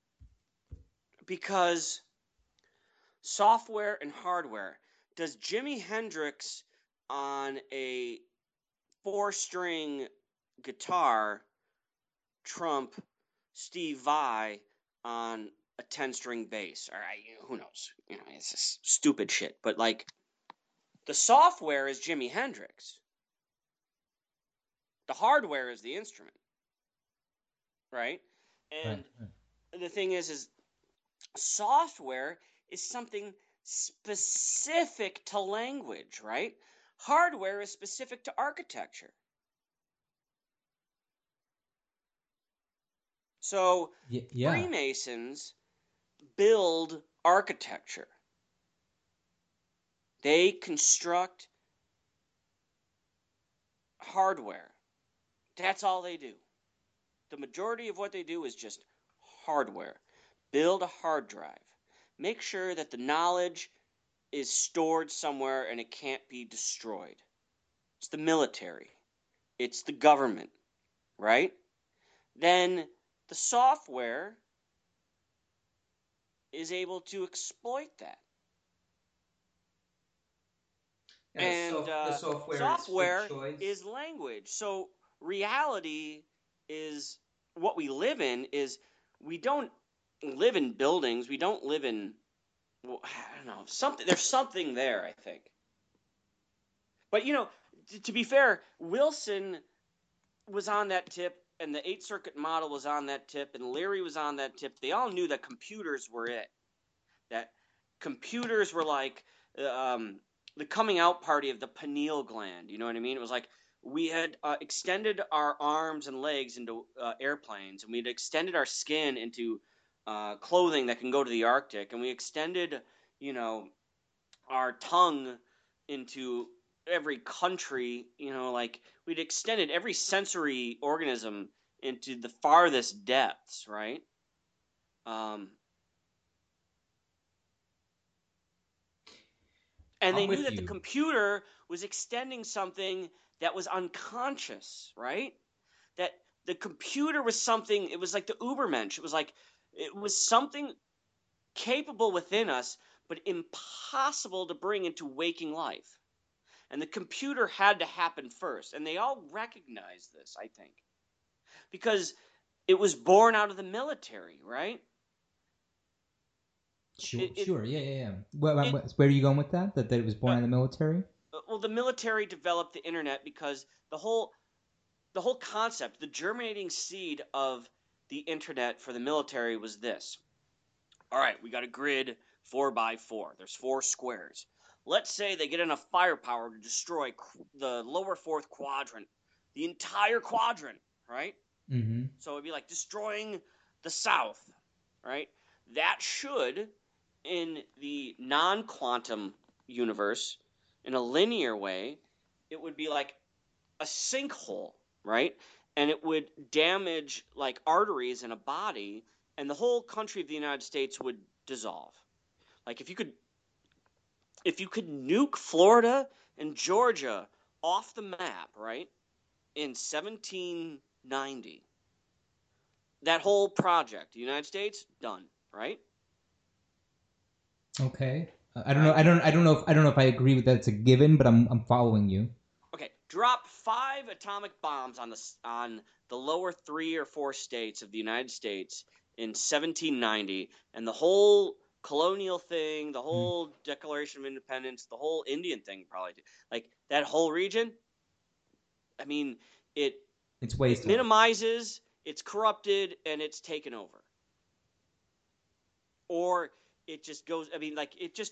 Because software and hardware. Does Jimi Hendrix on a 4-string guitar trump Steve Vai on a 10-string bass? Or who knows? It's just stupid shit. But like, the software is Jimi Hendrix. The hardware is the instrument, right? And the thing is software is something specific to language, right? Hardware is specific to architecture. So Yeah. Freemasons build architecture. They construct hardware. That's all they do. The majority of what they do is just hardware. Build a hard drive. Make sure that the knowledge is stored somewhere and it can't be destroyed. It's the military. It's the government, right? Then the software is able to exploit that. And the software is language. So reality is what we live in is we don't live in buildings. We don't live in, well, I don't know, something. There's something there, I think. But, you know, to be fair, Wilson was on that tip, and the 8 circuit model was on that tip, and Leary was on that tip. They all knew that computers were it. That computers were like the coming out party of the pineal gland. You know what I mean? It was like we had extended our arms and legs into airplanes, and we had extended our skin into clothing that can go to the Arctic, and we extended, you know, our tongue into every country. You know, like we'd extended every sensory organism into the farthest depths, right? And they knew that the computer was extending something that was unconscious, right? That the computer was something, it was like the Ubermensch. It was something capable within us, but impossible to bring into waking life. And the computer had to happen first. And they all recognized this, I think, because it was born out of the military, right? Sure. Yeah. Where are you going with that? That it was born out of the military? Well, the military developed the internet because the whole concept, the germinating seed of the internet for the military was this. All right, we got a grid 4x4. There's 4 squares. Let's say they get enough firepower to destroy the lower 4th quadrant, the entire quadrant, right? Mm-hmm. So it'd be like destroying the South, right? That should, in the non-quantum universe, in a linear way, it would be like a sinkhole, right? And it would damage like arteries in a body, and the whole country of the United States would dissolve. Like if you could nuke Florida and Georgia off the map, right? In 1790, that whole project, the United States, done, right? Okay. I don't know. I don't know if I agree with that. It's a given, but I'm following you. Okay. Drop 5 atomic bombs on the lower 3 or 4 states of the United States in 1790, and the whole colonial thing, the whole Declaration of Independence, the whole Indian thing, probably like that whole region. I mean, it's wasted. It minimizes, it's corrupted, and it's taken over. Or it just goes. I mean, like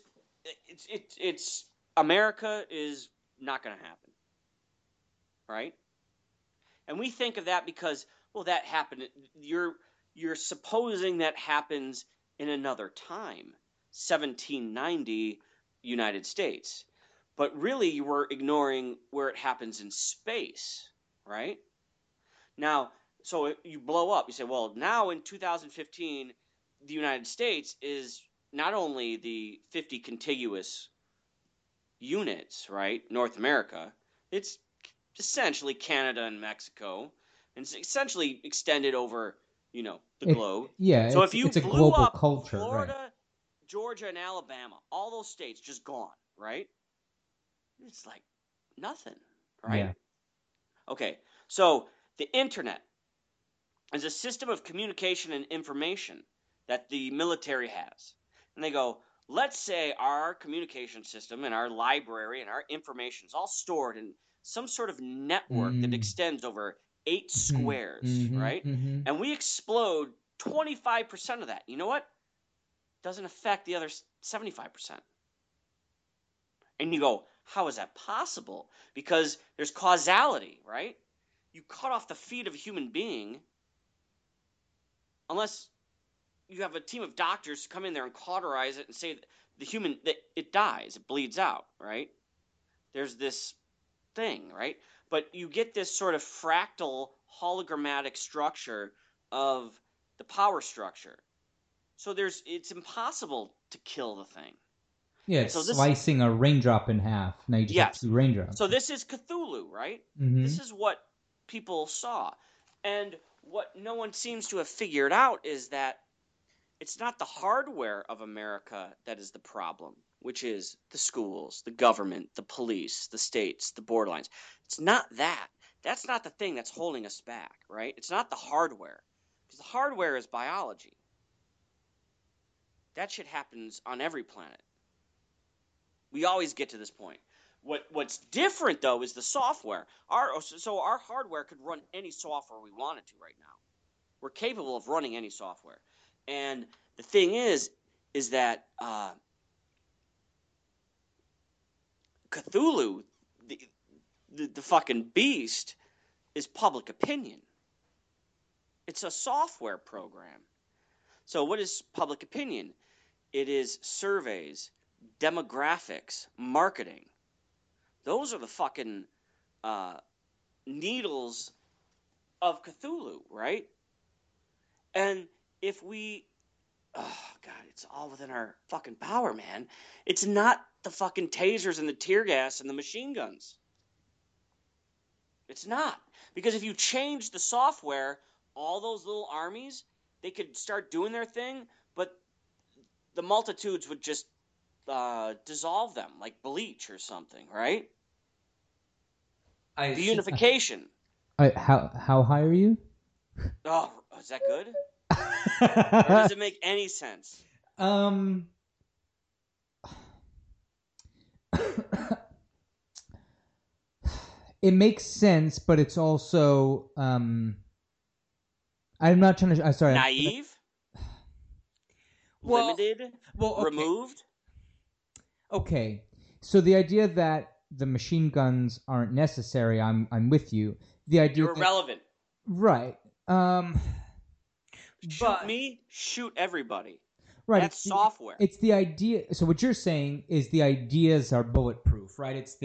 it's America is not going to happen, right? And we think of that because, well, that happened. You're supposing that happens in another time, 1790 United States, but really you were ignoring where it happens in space, right? Now, so you blow up. You say, well, now in 2015, the United States is not only the 50 contiguous units, right? North America. It's essentially Canada and Mexico. And it's essentially extended over, the globe. Yeah, so if you it's a blew global up culture, Florida, right? Georgia, and Alabama, all those states just gone, right? It's like nothing, right? Yeah. Okay, so the internet is a system of communication and information that the military has. And they go, let's say our communication system and our library and our information is all stored in some sort of network that extends over 8 squares, right? And we explode 25% of that. You know what? Doesn't affect the other 75%. And you go, how is that possible? Because there's causality, right? You cut off the feet of a human being, unless you have a team of doctors come in there and cauterize it and say that it dies, it bleeds out, right? There's this thing, right? But you get this sort of fractal hologrammatic structure of the power structure. So it's impossible to kill the thing. Yeah, it's slicing a raindrop in half. Now you just have 2 raindrops. So this is Cthulhu, right? This is what people saw. And what no one seems to have figured out is that it's not the hardware of America that is the problem, which is the schools, the government, the police, the states, the borderlines. It's not that. That's not the thing that's holding us back, right? It's not the hardware. Because the hardware is biology. That shit happens on every planet. We always get to this point. What's different, though, is the software. So our hardware could run any software we wanted to right now. We're capable of running any software. And the thing is that Cthulhu, the fucking beast, is public opinion. It's a software program. So what is public opinion? It is surveys, demographics, marketing. Those are the fucking needles of Cthulhu, right? And if we, oh God, it's all within our fucking power, man. It's not the fucking tasers and the tear gas and the machine guns. It's not. Because if you change the software, all those little armies, they could start doing their thing, but the multitudes would just dissolve them, like bleach or something, right? The unification. How high are you? Oh, is that good? Or does it make any sense? It makes sense, but it's also I'm not trying to. I'm sorry. Naive. Limited. Okay. Removed. Okay, so the idea that the machine guns aren't necessary, I'm with you. The idea You're irrelevant. Right. Shoot me, shoot everybody. Right. That's software. It's the idea. So what you're saying is the ideas are bulletproof, right? It's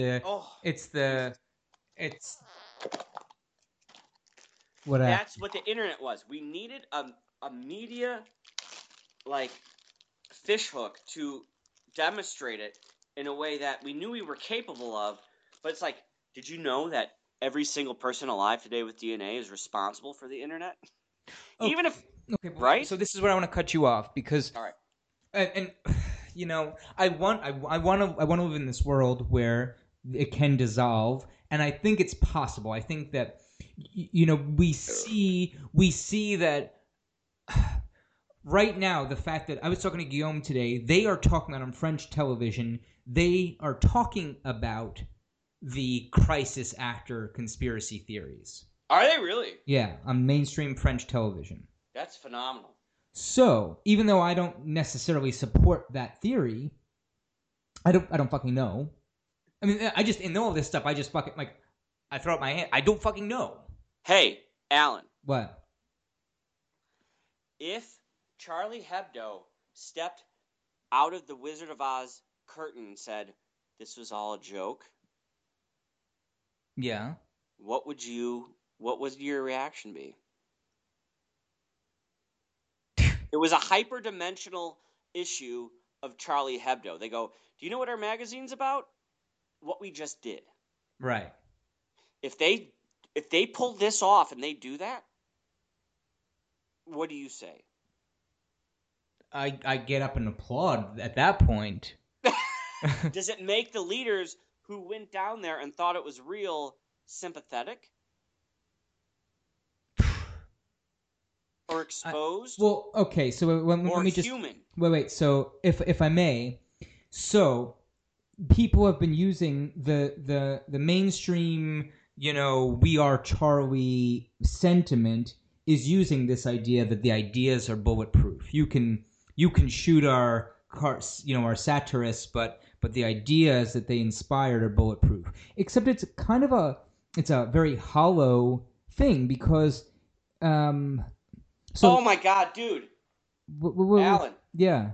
what? That's what the internet was. We needed a media like fishhook to demonstrate it in a way that we knew we were capable of. But it's like, did you know that every single person alive today with DNA is responsible for the internet? Okay. Even if right? So this is where I want to cut you off because, all right, and you know, I want to live in this world where it can dissolve, and I think it's possible. I think that you know we see that right now. The fact that I was talking to Guillaume today, they are talking on French television. They are talking about the crisis actor conspiracy theories. Are they really? Yeah, on mainstream French television. That's phenomenal. So, even though I don't necessarily support that theory, I don't fucking know. I mean, I just, in all this stuff, I just fucking, like, I throw up my hand. I don't fucking know. Hey, Alan. What? If Charlie Hebdo stepped out of the Wizard of Oz curtain and said, this was all a joke. Yeah. What would your reaction be? It was a hyperdimensional issue of Charlie Hebdo. They go, do you know what our magazine's about? What we just did. Right. If they pull this off and they do that, what do you say? I get up and applaud at that point. Does it make the leaders who went down there and thought it was real sympathetic? Or exposed? Well, okay, so let me just... human? Wait, so if I may... So, people have been using the mainstream, we are Charlie sentiment is using this idea that the ideas are bulletproof. You can shoot our cars, our satirists, but the ideas that they inspired are bulletproof. Except it's kind of it's a very hollow thing because oh my God, dude. Alan. Yeah.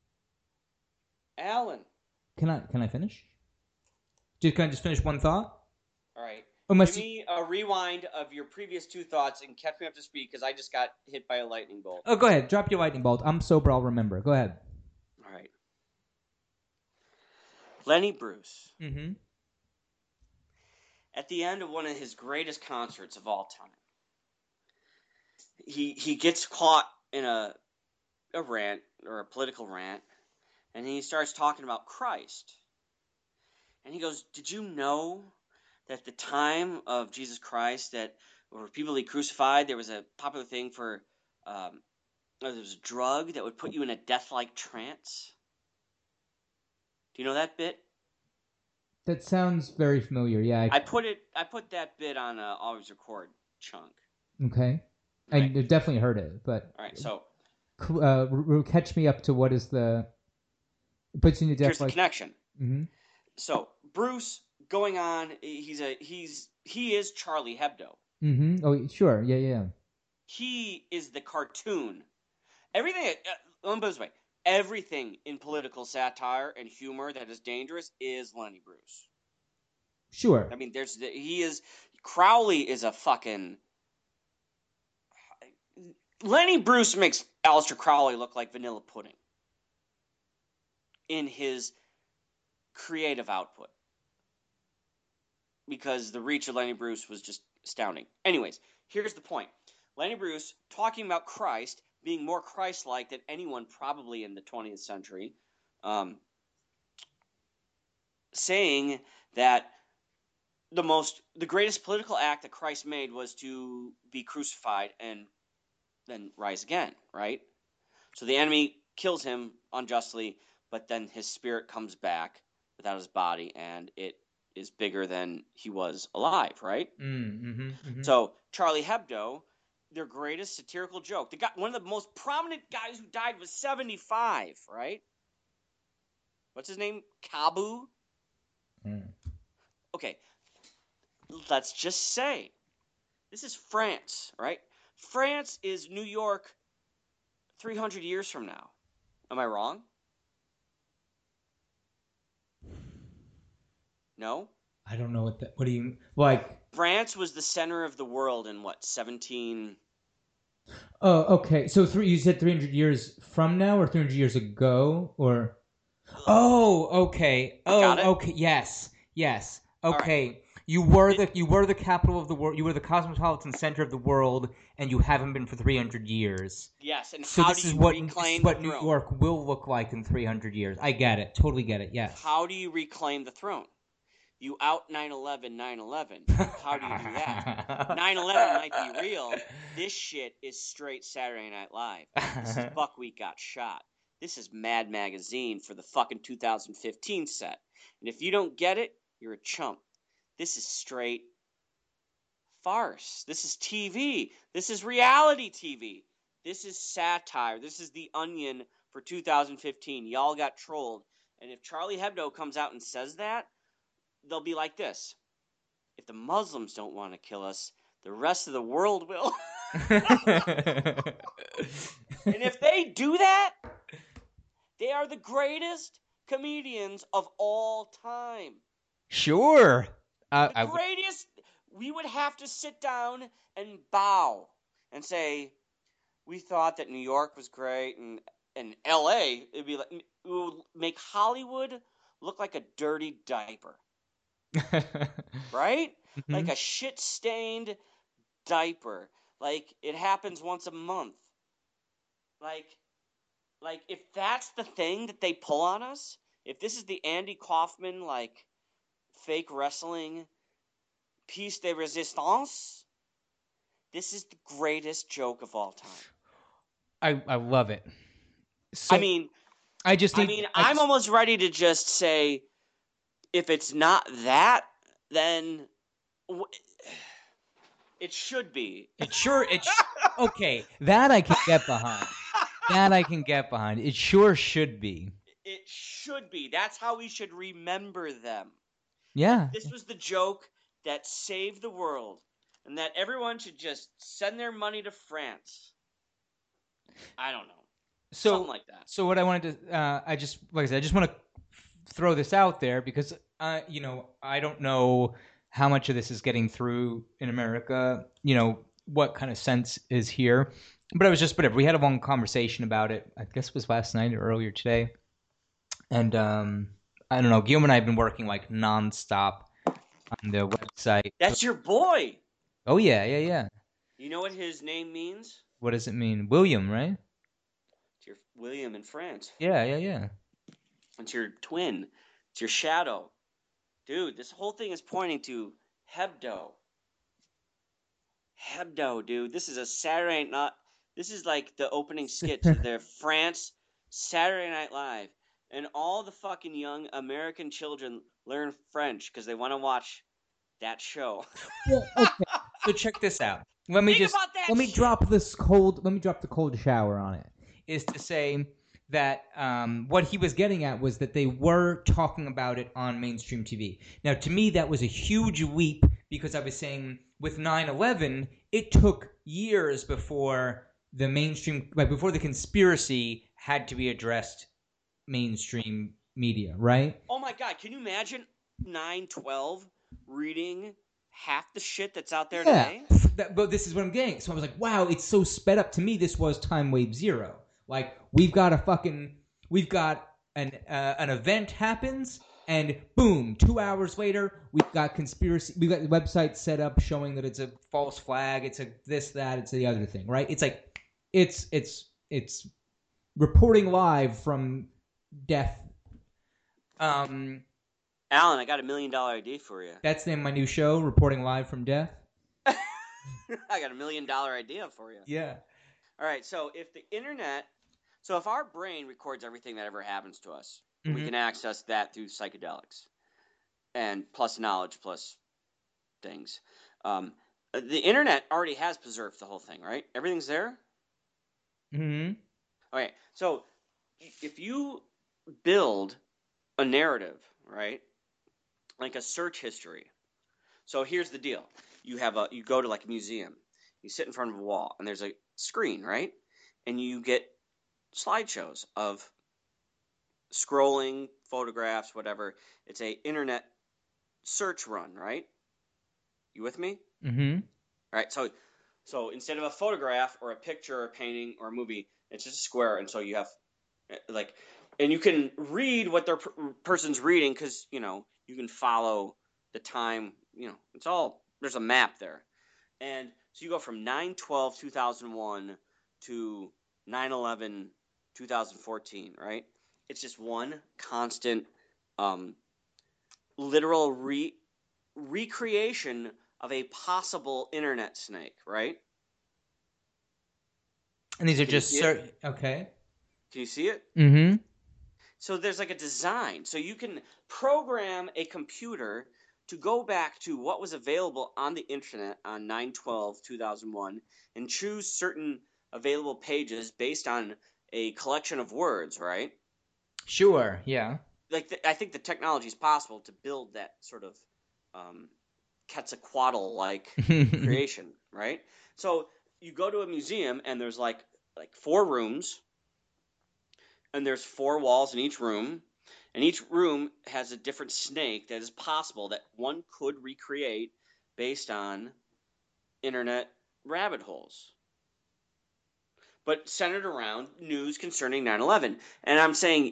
Alan. Can I finish? Can I just finish one thought? All right. Unless Give me a rewind of your previous two thoughts and catch me up to speed because I just got hit by a lightning bolt. Oh, go ahead. Drop your lightning bolt. I'm sober. I'll remember. Go ahead. All right. Lenny Bruce. Mm-hmm. At the end of one of his greatest concerts of all time, he gets caught in a rant or a political rant, and he starts talking about Christ. And he goes, "Did you know that at the time of Jesus Christ, that for people he crucified, there was a popular thing for there was a drug that would put you in a death-like trance?" Do you know that bit? That sounds very familiar. Yeah. I put that bit on a Always Record chunk. Okay. Right. I definitely heard it, but all right. So catch me up to what is the puts you in a death. Here's the connection. Mm-hmm. So Bruce going on, he is Charlie Hebdo. Mm-hmm. Oh, sure. Yeah. He is the cartoon. Everything. Let me put it this way. Everything in political satire and humor that is dangerous is Lenny Bruce. Sure. I mean, Crowley is a fucking. Lenny Bruce makes Aleister Crowley look like vanilla pudding in his creative output because the reach of Lenny Bruce was just astounding. Anyways, here's the point. Lenny Bruce talking about Christ being more Christ-like than anyone probably in the 20th century, saying that the greatest political act that Christ made was to be crucified and then rise again, right? So the enemy kills him unjustly, but then his spirit comes back without his body, and it is bigger than he was alive, right? Mm-hmm, mm-hmm. So Charlie Hebdo, their greatest satirical joke. One of the most prominent guys who died was 75, right? What's his name? Kabu? Mm. Okay. Let's just say this is France, right? France is New York 300 years from now. Am I wrong? No? I don't know what do you like? France was the center of the world in what, 17... Oh, okay. So you said 300 years from now or 300 years ago or Oh, okay. Oh, Got it? Okay. Yes. Okay. Right. You were the capital of the world. You were the cosmopolitan center of the world, and you haven't been for 300 years. Yes, and so how this do is you what reclaim what the New throne? York will look like in 300 years. I get it. Totally get it. Yes. How do you reclaim the throne? You out 9/11 9/11. How do you do that? 9/11 might be real. This shit is straight Saturday Night Live. This is Buckwheat Got Shot. This is Mad Magazine for the fucking 2015 set. And if you don't get it, you're a chump. This is straight farce. This is TV. This is reality TV. This is satire. This is The Onion for 2015. Y'all got trolled. And if Charlie Hebdo comes out and says that, they'll be like this. If the Muslims don't want to kill us, the rest of the world will. And if they do that, they are the greatest comedians of all time. Sure. The greatest. We would have to sit down and bow and say, we thought that New York was great and L.A. It'd be like, it would make Hollywood look like a dirty diaper. Right? Mm-hmm. Like a shit-stained diaper. Like it happens once a month. Like if that's the thing that they pull on us, if this is the Andy Kaufman like fake wrestling piece de resistance, this is the greatest joke of all time. I love it. So, I'm almost ready to just say if it's not that, then it should be. Okay, that I can get behind. That I can get behind. It sure should be. It should be. That's how we should remember them. Yeah. This was the joke that saved the world, and that everyone should just send their money to France. I don't know. Something like that. So what I wanted to, I just want to throw this out there because, I don't know how much of this is getting through in America. What kind of sense is here. But I was just, whatever. We had a long conversation about it. I guess it was last night or earlier today. And I don't know. Guillaume and I have been working like nonstop on the website. That's your boy. Oh, yeah. You know what his name means? What does it mean? William, right? It's your William in France. Yeah. It's your twin. It's your shadow. Dude, this whole thing is pointing to Hebdo. Hebdo, dude. This is a Saturday night. This is like the opening skit to their France Saturday Night Live. And all the fucking young American children learn French because they want to watch that show. Well, okay. So check this out. Let me drop the cold shower on it. Is to say that what he was getting at was that they were talking about it on mainstream TV. Now, to me, that was a huge leap because I was saying with 9/11, it took years before the mainstream, before the conspiracy had to be addressed mainstream media, right? Oh my God, can you imagine 9/12 reading half the shit that's out there today? But this is what I'm getting. So I was like, wow, it's so sped up. To me, this was time wave zero. Like, we've got an event happens, and boom, 2 hours later, we've got the website set up showing that it's a false flag, it's a this, that, it's the other thing, right? It's like, it's reporting live from death. Alan, I got $1 million idea for you. That's the name of my new show, Reporting Live from Death. I got $1 million idea for you. Yeah. All right, so if our brain records everything that ever happens to us, we can access that through psychedelics, and plus knowledge, plus things. The internet already has preserved the whole thing, right? Everything's there? Mm-hmm. Okay, so if you build a narrative, right, like a search history. So here's the deal. You go to like a museum. You sit in front of a wall, and there's a screen, right? And you get slideshows of scrolling, photographs, whatever. It's a internet search run, right? You with me? Mm-hmm. All right, so instead of a photograph or a picture or a painting or a movie, it's just a square, and so you have and you can read what their person's reading because you can follow the time. There's a map there, and so you go from 9/12/2001 to 9/11/2014, right? It's just one constant, literal recreation of a possible internet snake, right? And these are just okay. Can you see it? Mm-hmm. So there's like a design. So you can program a computer to go back to what was available on the internet on 9/12/2001 and choose certain available pages based on a collection of words, right? Sure, yeah. I think the technology is possible to build that sort of Quetzalcoatl-like creation, right? So you go to a museum and there's like 4 rooms, and there's 4 walls in each room, and each room has a different snake that is possible that one could recreate based on internet rabbit holes, but centered around news concerning 9/11. And I'm saying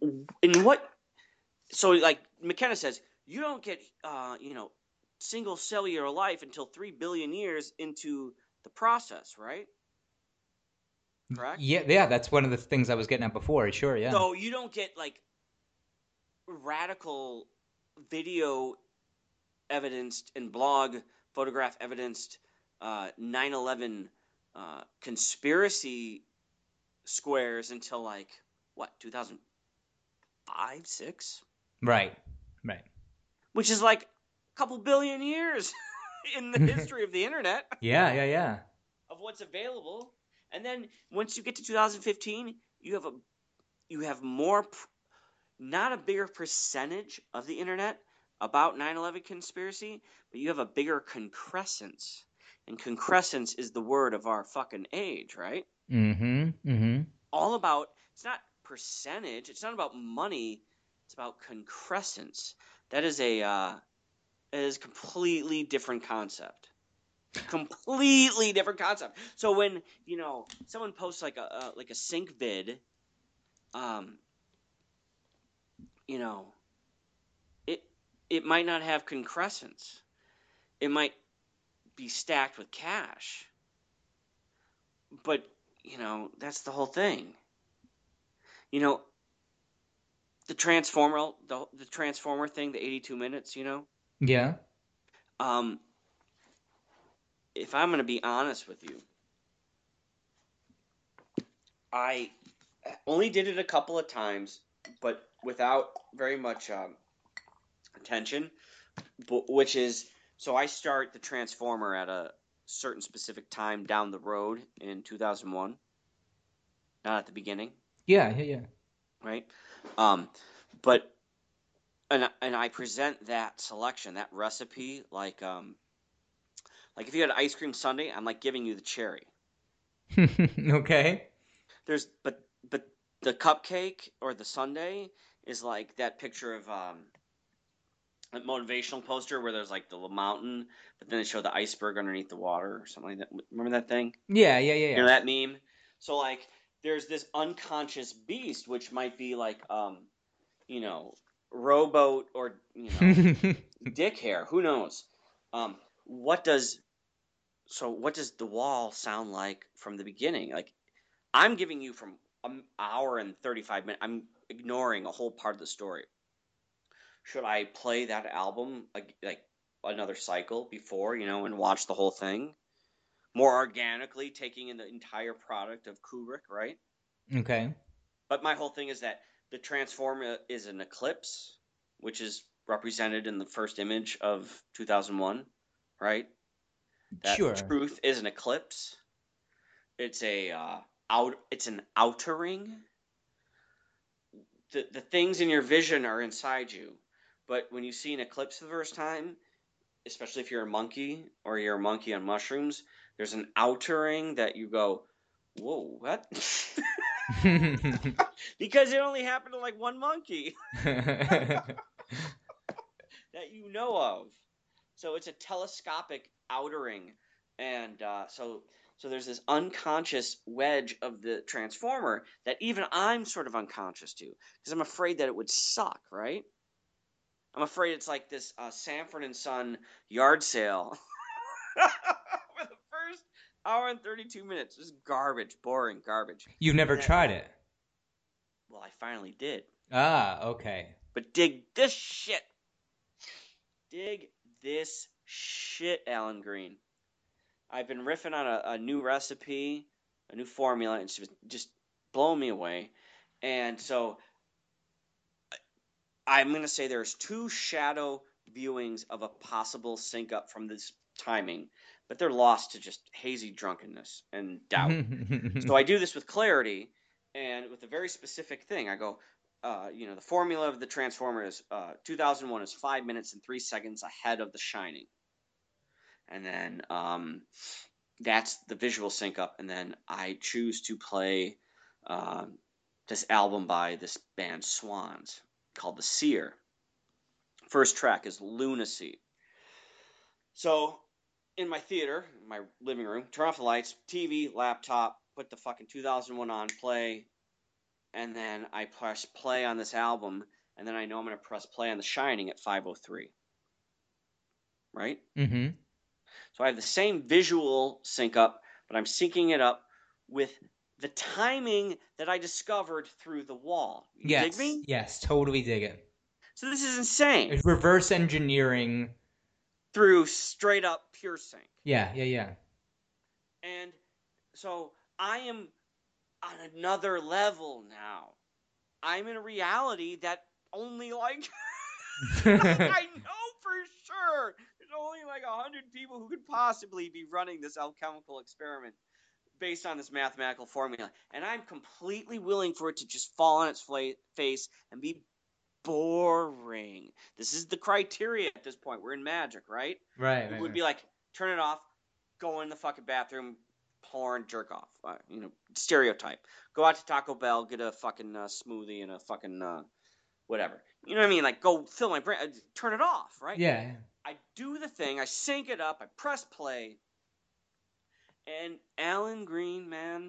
so like McKenna says, you don't get single cellular life until 3 billion years into the process, right? Correct? Yeah, that's one of the things I was getting at before. Sure, yeah. So you don't get like radical video evidenced and blog photograph evidenced 9/11 conspiracy squares until like 2005, 6? Right. which is like a couple billion years in the history of the internet Yeah. of what's available. And then once you get to 2015, you have more, not a bigger percentage of the internet about 9/11 conspiracy, but you have a bigger concrescence. And concrescence is the word of our fucking age, right? All about, it's not percentage, it's not about money, it's about concrescence. That is a completely different concept. Completely different concept. So when, someone posts like a sync vid, it might not have concrescence. It might be stacked with cash. But, that's the whole thing. The Transformer thing, the 82 minutes, Yeah. If I'm going to be honest with you, I only did it a couple of times, but without very much attention, which is, so I start the Transformer at a certain specific time down the road in 2001, not at the beginning. Yeah. Right? But and I present that selection, that recipe, like if you had ice cream sundae, I'm like giving you the cherry. Okay. But the cupcake or the sundae is like that picture of that motivational poster where there's like the mountain, but then they show the iceberg underneath the water or something like that. Remember that thing? Yeah. You know that meme? So like there's this unconscious beast which might be like rowboat or dick hair, who knows? What does the wall sound like from the beginning? Like I'm giving you from an hour and 35 minutes. I'm ignoring a whole part of the story. Should I play that album like another cycle before, and watch the whole thing more organically, taking in the entire product of Kubrick, right? Okay. But my whole thing is that the Transformer is an eclipse, which is represented in the first image of 2001, right? That Sure. truth is an eclipse. It's it's an outering. The things in your vision are inside you, but when you see an eclipse for the first time, especially if you're a monkey or you're a monkey on mushrooms, there's an outering that you go, whoa, what? Because it only happened to like one monkey that you know of. So it's a telescopic outering, and so there's this unconscious wedge of the Transformer that even I'm sort of unconscious to, because I'm afraid that it would suck, right? I'm afraid it's like this Sanford and Son yard sale for the first hour and 32 minutes. Just garbage, boring garbage. You've never tried it? Well, I finally did. Ah, okay. But dig this shit. Dig this shit, Alan Green. I've been riffing on a new recipe, a new formula, and it's just blowing me away. And so I'm going to say there's 2 shadow viewings of a possible sync up from this timing, but they're lost to just hazy drunkenness and doubt. So I do this with clarity and with a very specific thing. I go, the formula of the Transformer is 2001 is 5 minutes and 3 seconds ahead of The Shining. And then that's the visual sync up. And then I choose to play this album by this band Swans called The Seer. First track is Lunacy. So in my theater, in my living room, turn off the lights, TV, laptop, put the fucking 2001 on, play, and then I press play on this album, and then I know I'm going to press play on The Shining at 5:03. Right? Mm-hmm. So I have the same visual sync up, but I'm syncing it up with the timing that I discovered through the wall. You dig me? Yes, totally dig it. So this is insane. It's reverse engineering through straight up pure sync. Yeah. And so I am on another level now. I'm in a reality that only like I know sure. There's only like 100 people who could possibly be running this alchemical experiment based on this mathematical formula. And I'm completely willing for it to just fall on its face and be boring. This is the criteria at this point. We're in magic, right? Right. It would be like, turn it off, go in the fucking bathroom, porn, jerk off. Stereotype. Go out to Taco Bell, get a fucking smoothie and a fucking whatever. You know what I mean? Like, go fill my brain. Turn it off, right? Yeah. I do the thing. I sync it up. I press play. And Alan Green, man,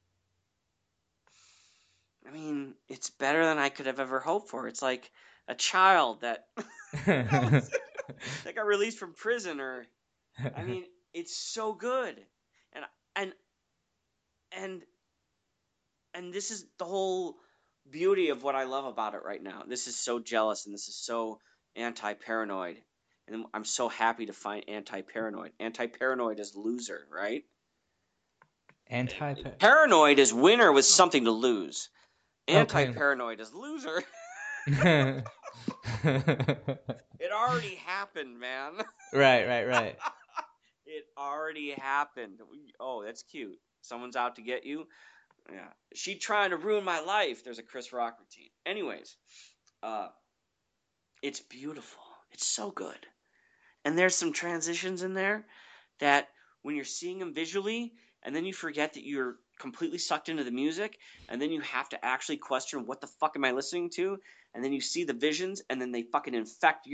I mean, it's better than I could have ever hoped for. It's like a child that that got released from prison, or I mean, it's so good. And this is the whole beauty of what I love about it right now. This is so jealous, and this is so anti-paranoid. And I'm so happy to find anti-paranoid. Anti-paranoid is loser, right? Paranoid is winner with something to lose. Anti-paranoid is loser. It already happened, man. Right. It already happened. Oh, that's cute. Someone's out to get you. Yeah. She trying to ruin my life. There's a Chris Rock routine. Anyways, it's beautiful. It's so good. And there's some transitions in there that when you're seeing them visually, and then you forget that you're completely sucked into the music, and then you have to actually question, what the fuck am I listening to? And then you see the visions, and then they fucking infect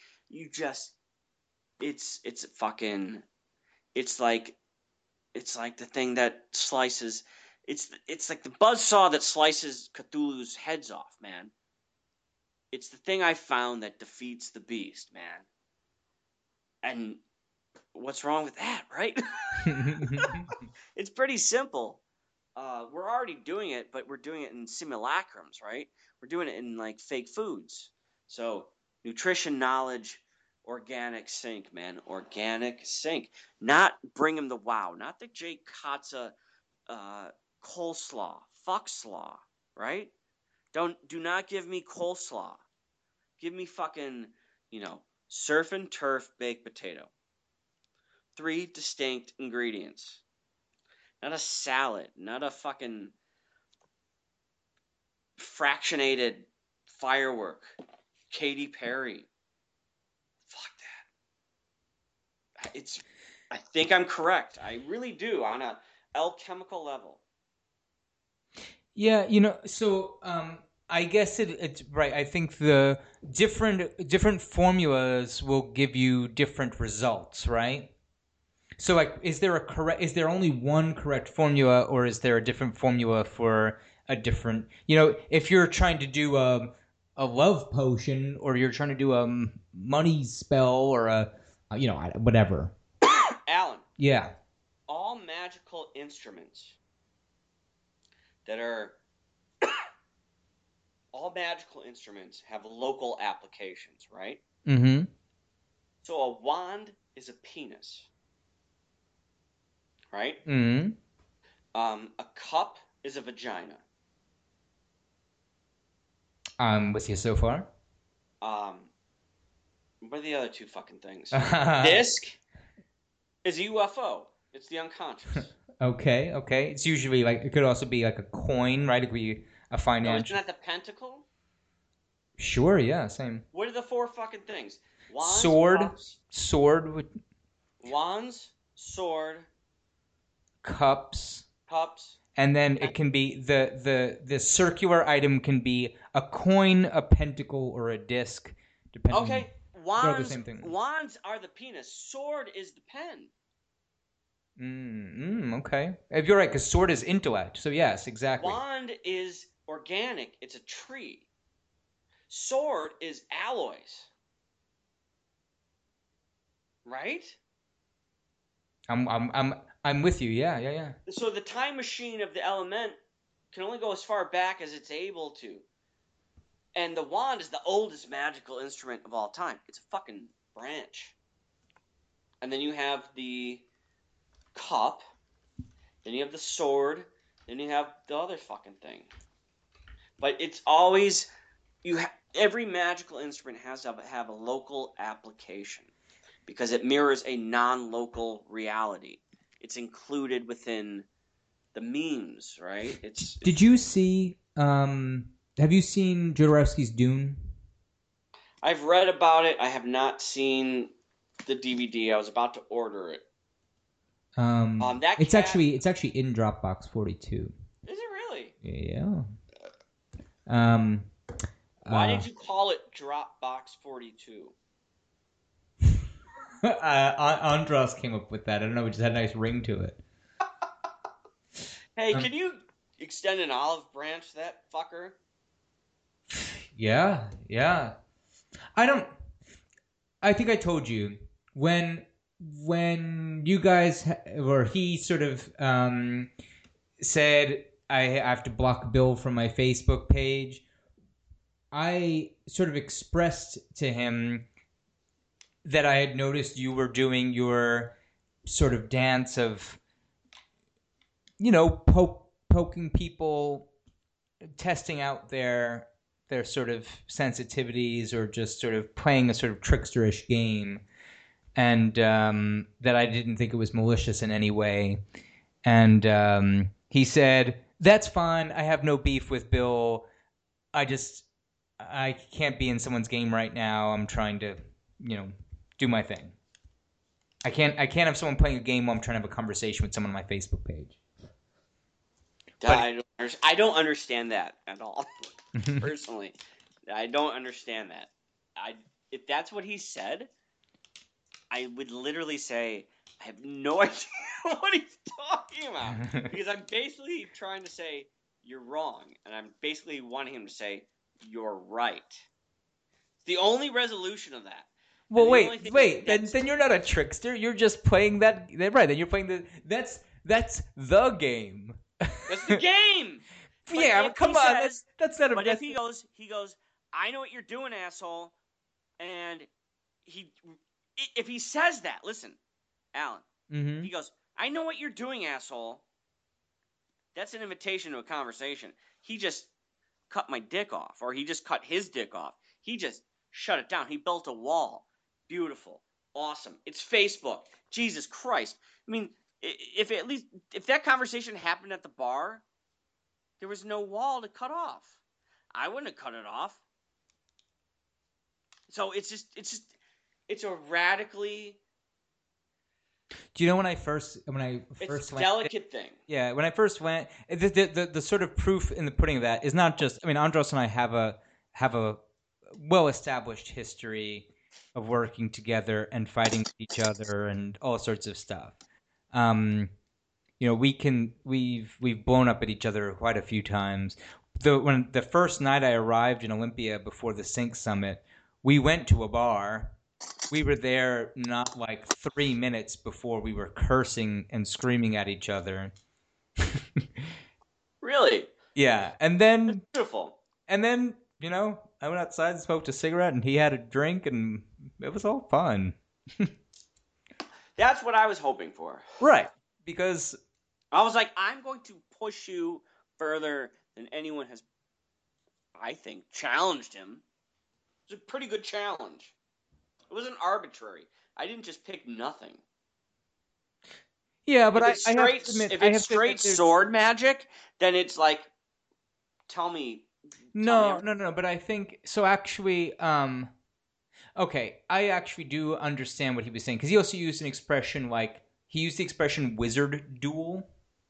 it's like the thing that slices, it's like the buzzsaw that slices Cthulhu's heads off, man. It's the thing I found that defeats the beast, man. And what's wrong with that, right? It's pretty simple. We're already doing it, but we're doing it in simulacrums, right? We're doing it in like fake foods. So nutrition, knowledge, organic sync, man. Organic sync. Not bring him the wow. Not the Jake Kotza coleslaw. Fuck slaw, right? Do not give me coleslaw. Give me fucking, surf and turf baked potato. 3 distinct ingredients. Not a salad. Not a fucking fractionated firework. Katy Perry. Fuck that. I think I'm correct. I really do, on a alchemical level. Yeah, so I guess it's right. I think the different formulas will give you different results, right? So, like, is there only one correct formula, or is there a different formula for a different? If you're trying to do a love potion, or you're trying to do a money spell, or whatever. Alan. Yeah. All magical instruments have local applications, right? Mm-hmm. So a wand is a penis, right? Mm-hmm. A cup is a vagina. I'm with you so far. What are the other 2 fucking things? Disc is a UFO. It's the unconscious. Okay. It's usually like, it could also be like a coin, right? It could be a financial. Isn't that the pentacle? Sure, yeah, same. What are the 4 fucking things? Wands, sword, wands, sword, cups, and then it can be the circular item can be a coin, a pentacle, or a disc, depending. Okay, they're the same thing. Wands are the penis. Sword is the pen. Okay. If you're right, because sword is intellect. So yes, exactly. Wand is organic. It's a tree. Sword is alloys. Right? I'm with you. Yeah. So the time machine of the element can only go as far back as it's able to. And the wand is the oldest magical instrument of all time. It's a fucking branch. And then you have the cup, then you have the sword, then you have the other fucking thing. But it's always every magical instrument has to have a local application because it mirrors a non-local reality. It's included within the memes, right? Did you see? Have you seen Jodorowsky's Dune? I've read about it. I have not seen the DVD. I was about to order it. It's actually in Dropbox 42. Is it really? Yeah. Why did you call it Dropbox 42? Andros came up with that. I don't know. It just had a nice ring to it. Hey, can you extend an olive branch to that fucker? Yeah. I think I told you when you guys or he sort of said I have to block Bill from my Facebook page. I sort of expressed to him that I had noticed you were doing your sort of dance of, poking people, testing out their sort of sensitivities, or just sort of playing a sort of tricksterish game, and that I didn't think it was malicious in any way. And he said, "That's fine. I have no beef with Bill. I can't be in someone's game right now. I'm trying to, do my thing. I can't have someone playing a game while I'm trying to have a conversation with someone on my Facebook page." I don't understand that at all. Personally, I don't understand that. If that's what he said, I would literally say I have no idea what he's talking about, because I'm basically trying to say you're wrong, and I'm basically wanting him to say you're right. It's the only resolution of that. Well, wait. Then you're not a trickster. You're just playing that. Right. Then you're playing that's the game. That's the game. Yeah, but come on. That's not a. But if he goes, I know what you're doing, asshole. And if he says that, listen, Alan. Mm-hmm. He goes, I know what you're doing, asshole. That's an invitation to a conversation. He just cut my dick off, or he just cut his dick off. He just shut it down. He built a wall. Beautiful. Awesome. It's Facebook. Jesus Christ. I mean, if that conversation happened at the bar, there was no wall to cut off. I wouldn't have cut it off. So it's a radically. Do you know when I first it's a delicate thing. Yeah, when I first went, the sort of proof in the pudding of that is not just. I mean, Andros and I have a well-established history of working together and fighting with each other and all sorts of stuff. We've blown up at each other quite a few times. When the first night I arrived in Olympia before the Sync Summit, we went to a bar. We were there not like 3 minutes before we were cursing and screaming at each other. Really? Yeah, and then that's beautiful. And then I went outside and smoked a cigarette, and he had a drink, and it was all fun. That's what I was hoping for. Right. Because I was like, I'm going to push you further than anyone has, I think, challenged him. It was a pretty good challenge. It wasn't arbitrary. I didn't just pick nothing. Yeah, but if it's straight sword magic, then it's like, tell me. No. But I think so. Actually, okay, I actually do understand what he was saying, because he also used an expression like he used the expression "wizard duel."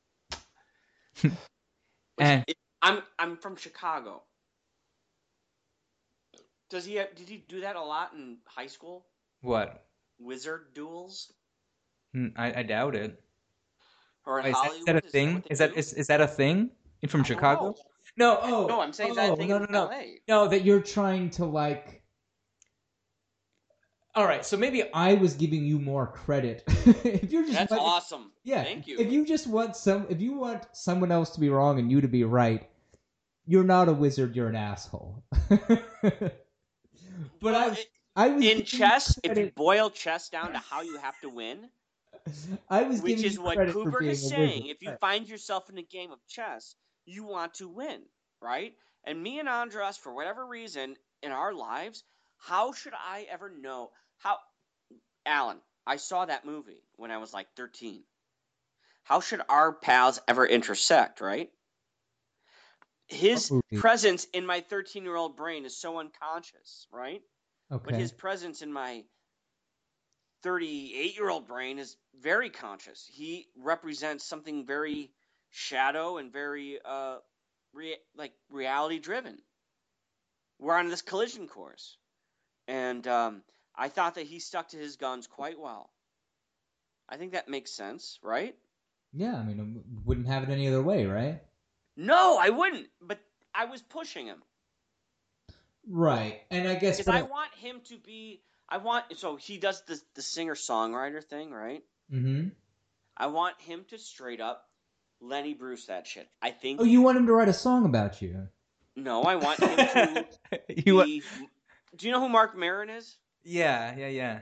And I'm from Chicago. Did he do that a lot in high school? What? Wizard duels? I doubt it. Or in Hollywood? Is that a thing? Is that a thing from Chicago? No. No, I'm saying that thing in LA. No, that you're trying to like. All right, so maybe I was giving you more credit. If you're just That's awesome. Yeah. Thank you. If you want someone else to be wrong and you to be right, you're not a wizard. You're an asshole. But I was in chess. If you boil chess down to how you have to win, which is what Kubrick is saying. If you find yourself in a game of chess, you want to win, right? And me and Andras, for whatever reason, in our lives, how should I ever know? Alan, I saw that movie when I was like 13. How should our paths ever intersect, right? His presence in my 13-year-old brain is so unconscious, right? Okay. But his presence in my 38-year-old brain is very conscious. He represents something very shadow and very reality driven. We're on this collision course, and I thought that he stuck to his guns quite well. I think that makes sense, right? Yeah, I mean, wouldn't have it any other way, right? No, I wouldn't. But I was pushing him. Right, and I guess because I want him to be. So he does the singer-songwriter thing, right? Mm-hmm. I want him to straight up Lenny Bruce that shit. I think. Oh, you want him to write a song about you? No, I want him to. Do you know who Mark Maron is? Yeah.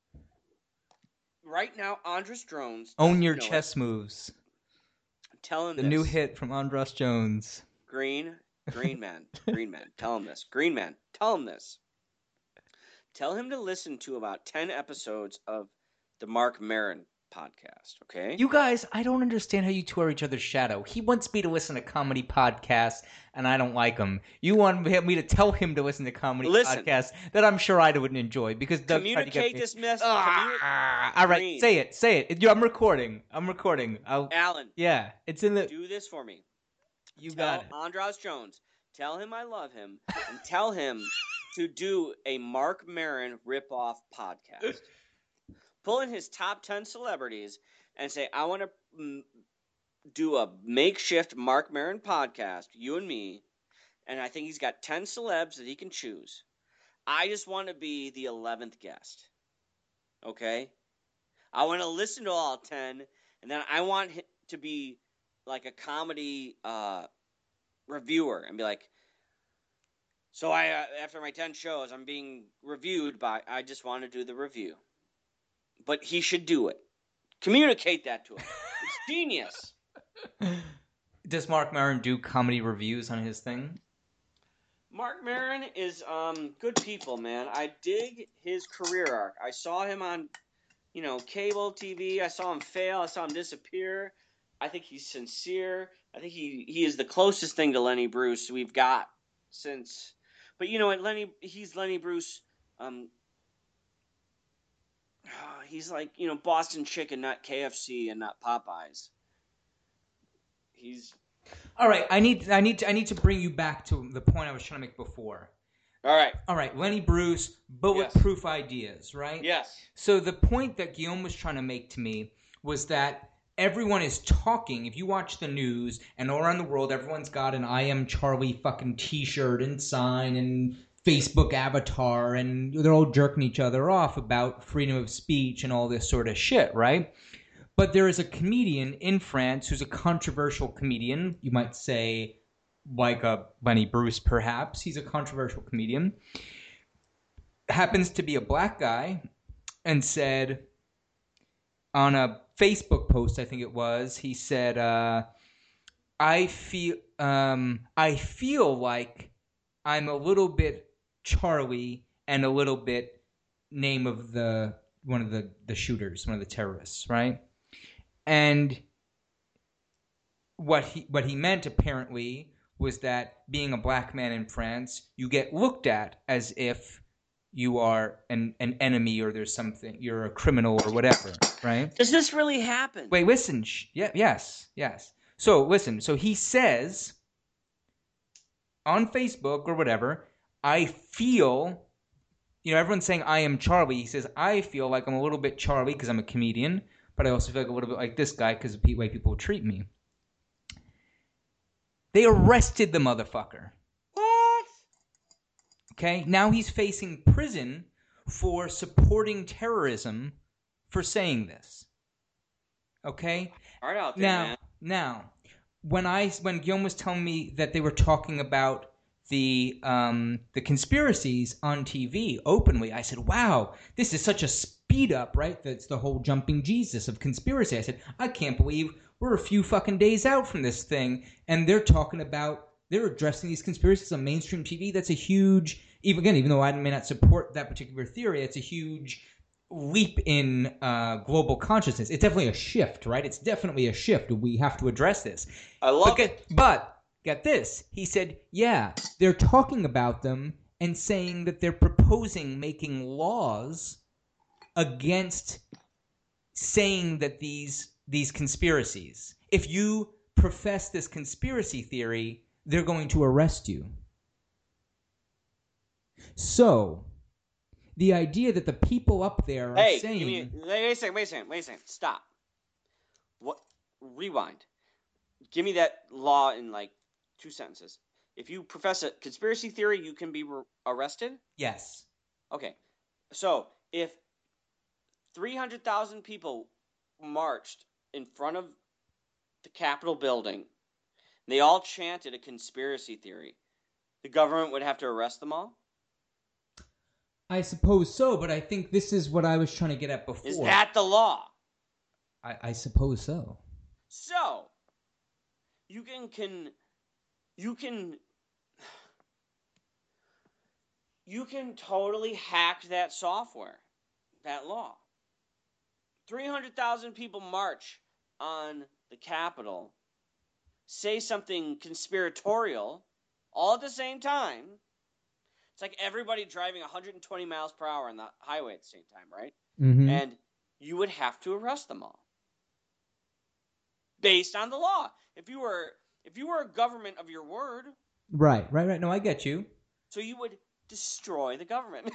Right now, Andras Jones. Own Your Chess Moves. Tell him the this. new hit from Andras Jones. Green Man. Tell him this. Green Man. Tell him this. Tell him to listen to about 10 episodes of the Mark Maron podcast, okay? You guys, I don't understand how you two are each other's shadow. He wants me to listen to comedy podcasts, and I don't like them. You want me to tell him to listen to comedy podcasts that I'm sure I wouldn't enjoy because Doug communicate this message. All right, say it. I'm recording. Alan. Yeah, it's in the. Do this for me. Got it. Andras Jones. Tell him I love him, and tell him to do a Mark Maron ripoff podcast. Pull in his top 10 celebrities and say, I want to do a makeshift Mark Maron podcast, you and me, and I think he's got 10 celebs that he can choose. I just want to be the 11th guest. Okay? I want to listen to all 10, and then I want him to be like a comedy reviewer and be like, so after my 10 shows, I'm being reviewed by, I just want to do the review. But he should do it. Communicate that to him. It's genius. Does Mark Maron do comedy reviews on his thing? Mark Maron is good people, man. I dig his career arc. I saw him on, cable TV. I saw him fail. I saw him disappear. I think he's sincere. I think he is the closest thing to Lenny Bruce we've got since. But you know what, he's Lenny Bruce. He's like, Boston Chicken, not KFC and not Popeyes. He's all right. I need to bring you back to the point I was trying to make before. All right. Lenny Bruce, bulletproof ideas, right? Yes. So the point that Guillaume was trying to make to me was that everyone is talking. If you watch the news and all around the world, everyone's got an I Am Charlie fucking T-shirt and sign and Facebook avatar, and they're all jerking each other off about freedom of speech and all this sort of shit, right? But there is a comedian in France who's a controversial comedian. You might say like a Lenny Bruce, perhaps. He's a controversial comedian. Happens to be a black guy, and said on a Facebook post, I think it was, he said, I feel like I'm a little bit Charlie and a little bit name of one of the shooters, one of the terrorists, right? And what he meant apparently was that being a black man in France, you get looked at as if you are an enemy or there's something, you're a criminal or whatever, right? Does this really happen? Wait, listen. Yes. So listen. So he says on Facebook or whatever, I feel, everyone's saying I am Charlie. He says, I feel like I'm a little bit Charlie because I'm a comedian, but I also feel like a little bit like this guy because of the way people treat me. They arrested the motherfucker. What? Okay, now he's facing prison for supporting terrorism for saying this. Okay? Hard out there, man. Now, when Guillaume was telling me that they were talking about the conspiracies on TV openly, I said, wow, this is such a speed up, right? That's the whole jumping Jesus of conspiracy. I said, I can't believe we're a few fucking days out from this thing, and they're talking about They're addressing these conspiracies on mainstream TV. That's a huge, even though I may not support that particular theory, it's a huge leap in global consciousness. It's definitely a shift, right? It's definitely a shift. We have to address this. I love it. But get this. He said, yeah, they're talking about them and saying that they're proposing making laws against saying that these conspiracies. If you profess this conspiracy theory, they're going to arrest you. So, the idea that the people up there are saying... Wait a second. Stop. What? Rewind. Give me that law in like 2 sentences. If you profess a conspiracy theory, you can be arrested? Yes. Okay. So, if 300,000 people marched in front of the Capitol building, and they all chanted a conspiracy theory, the government would have to arrest them all? I suppose so, but I think this is what I was trying to get at before. Is that the law? I suppose so. So, you can totally hack that software, that law. 300,000 people march on the Capitol, say something conspiratorial, all at the same time. It's like everybody driving 120 miles per hour on the highway at the same time, right? Mm-hmm. And you would have to arrest them all based on the law. If you were a government of your word, right. No, I get you. So you would destroy the government.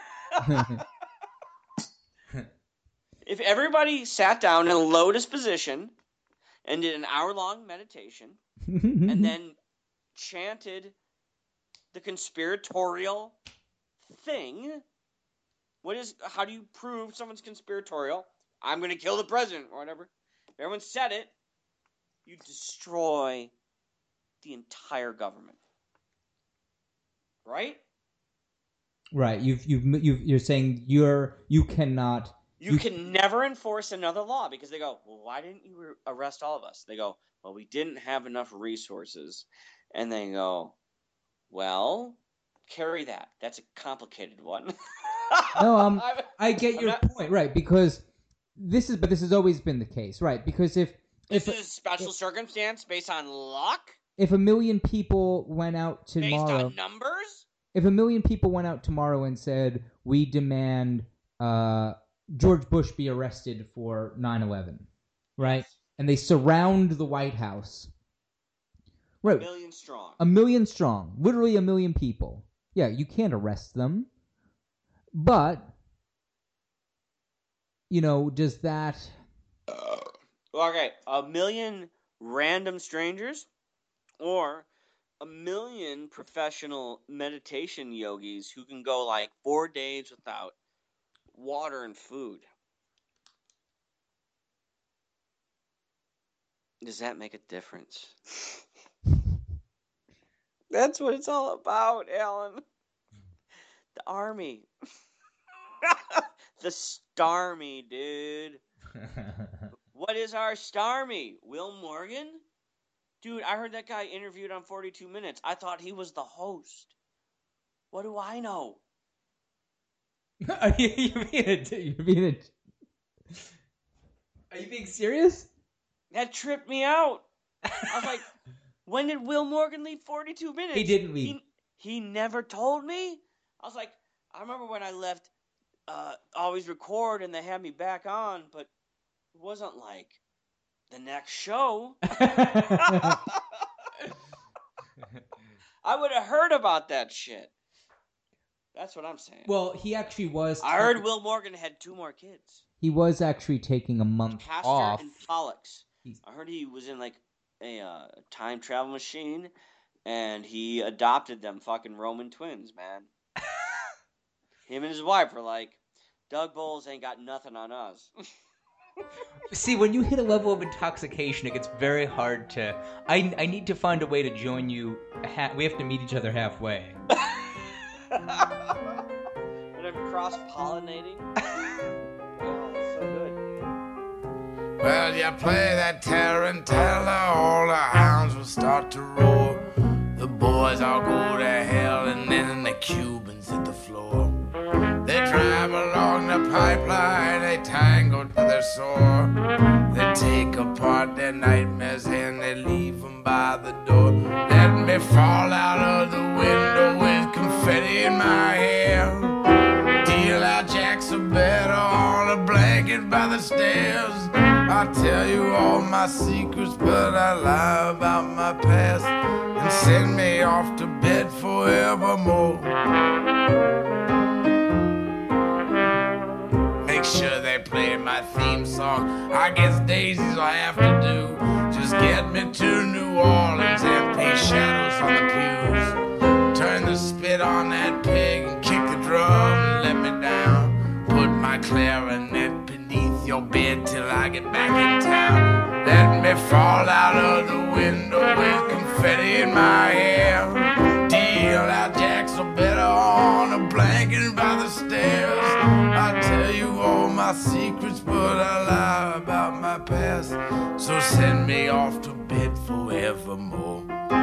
If everybody sat down in a lotus position and did an hour-long meditation and then chanted the conspiratorial thing, how do you prove someone's conspiratorial? I'm going to kill the president or whatever. If everyone said it, you destroy the entire government. Right? Right. You're saying you cannot. You can never enforce another law because they go, well, why didn't you arrest all of us? They go, well, we didn't have enough resources. And they go, well, carry that. That's a complicated one. No, I get your point, right? Because this has always been the case, right? Because if this is a special circumstance based on luck, if 1 million people went out tomorrow, based on numbers, if 1 million people went out tomorrow and said we demand George Bush be arrested for 9/11, right? And they surround the White House. Right. 1 million strong. 1 million strong. Literally 1 million people. Yeah, you can't arrest them. But, does that... Okay, 1 million random strangers or 1 million professional meditation yogis who can go like 4 days without water and food. Does that make a difference? That's what it's all about, Alan. The army. The Starmy, dude. What is our Starmy? Will Morgan? Dude, I heard that guy interviewed on 42 Minutes. I thought he was the host. What do I know? Are you being serious? That tripped me out. I was like, when did Will Morgan leave 42 Minutes? He didn't leave. He never told me? I was like, I remember when I left Always Record and they had me back on, but it wasn't like the next show. I would have heard about that shit. That's what I'm saying. Well, he actually was... I heard Will Morgan had 2 more kids. He was actually taking a month Castor off. and Pollux. I heard he was in like a time travel machine, and he adopted them fucking Roman twins, man. Him and his wife were like, Doug Bowles ain't got nothing on us. See, when you hit a level of intoxication, it gets very hard to... I need to find a way to join you. We have to meet each other halfway. And I'm cross-pollinating. Oh, it's so good. Well, you play that tarantella, all the hounds will start to roar. The boys all go to hell, and then the Cubans hit the floor. They drive along the pipeline, they tangle to their sore. They take apart their nightmares and they leave them by the door. Let me fall out of the window with confetti in my hair. Deal out jacks of better on a blanket by the stairs. I tell you all my secrets, but I lie about my past and send me off to bed forevermore. Make sure they play my theme song. I guess Daisy's all I have to do. Just get me to New Orleans and paint shadows on the pews. Turn the spit on that pig and kick the drum and let me down. Put my clarinet beneath your bed till I get back in town. Let me fall out of the window with confetti in my hair. Deal out jacks or better on a blanket by the stairs. I tell you all my secrets, but I lie about my past. So send me off to bed forevermore.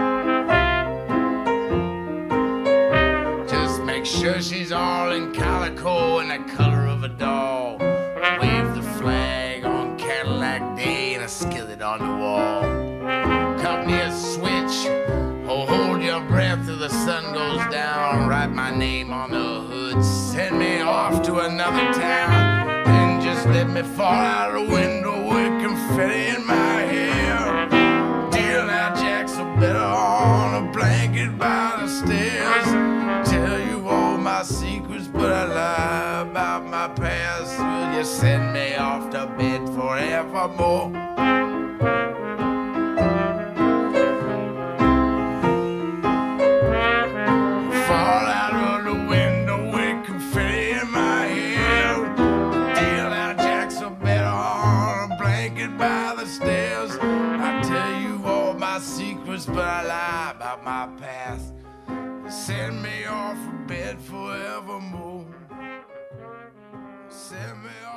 Just make sure she's all in calico and the color of a doll. Wave the flag on Cadillac Day and a skillet on the wall. Cut me a switch, oh, hold your breath till the sun goes down. Write my name on the hood, send me off to another town. Then just let me fall out the window with confetti in my hair. Deal out jacks are better on a blanket by the stairs. Tell you all my secrets, but I lie about my past. Will you send me off to bed forevermore? Fall out of the window with confetti in my hair. Deal out jacks are better on a blanket by the stairs. I tell you all my secrets, but I lie about my past. Send me off to bed forevermore. Send me off.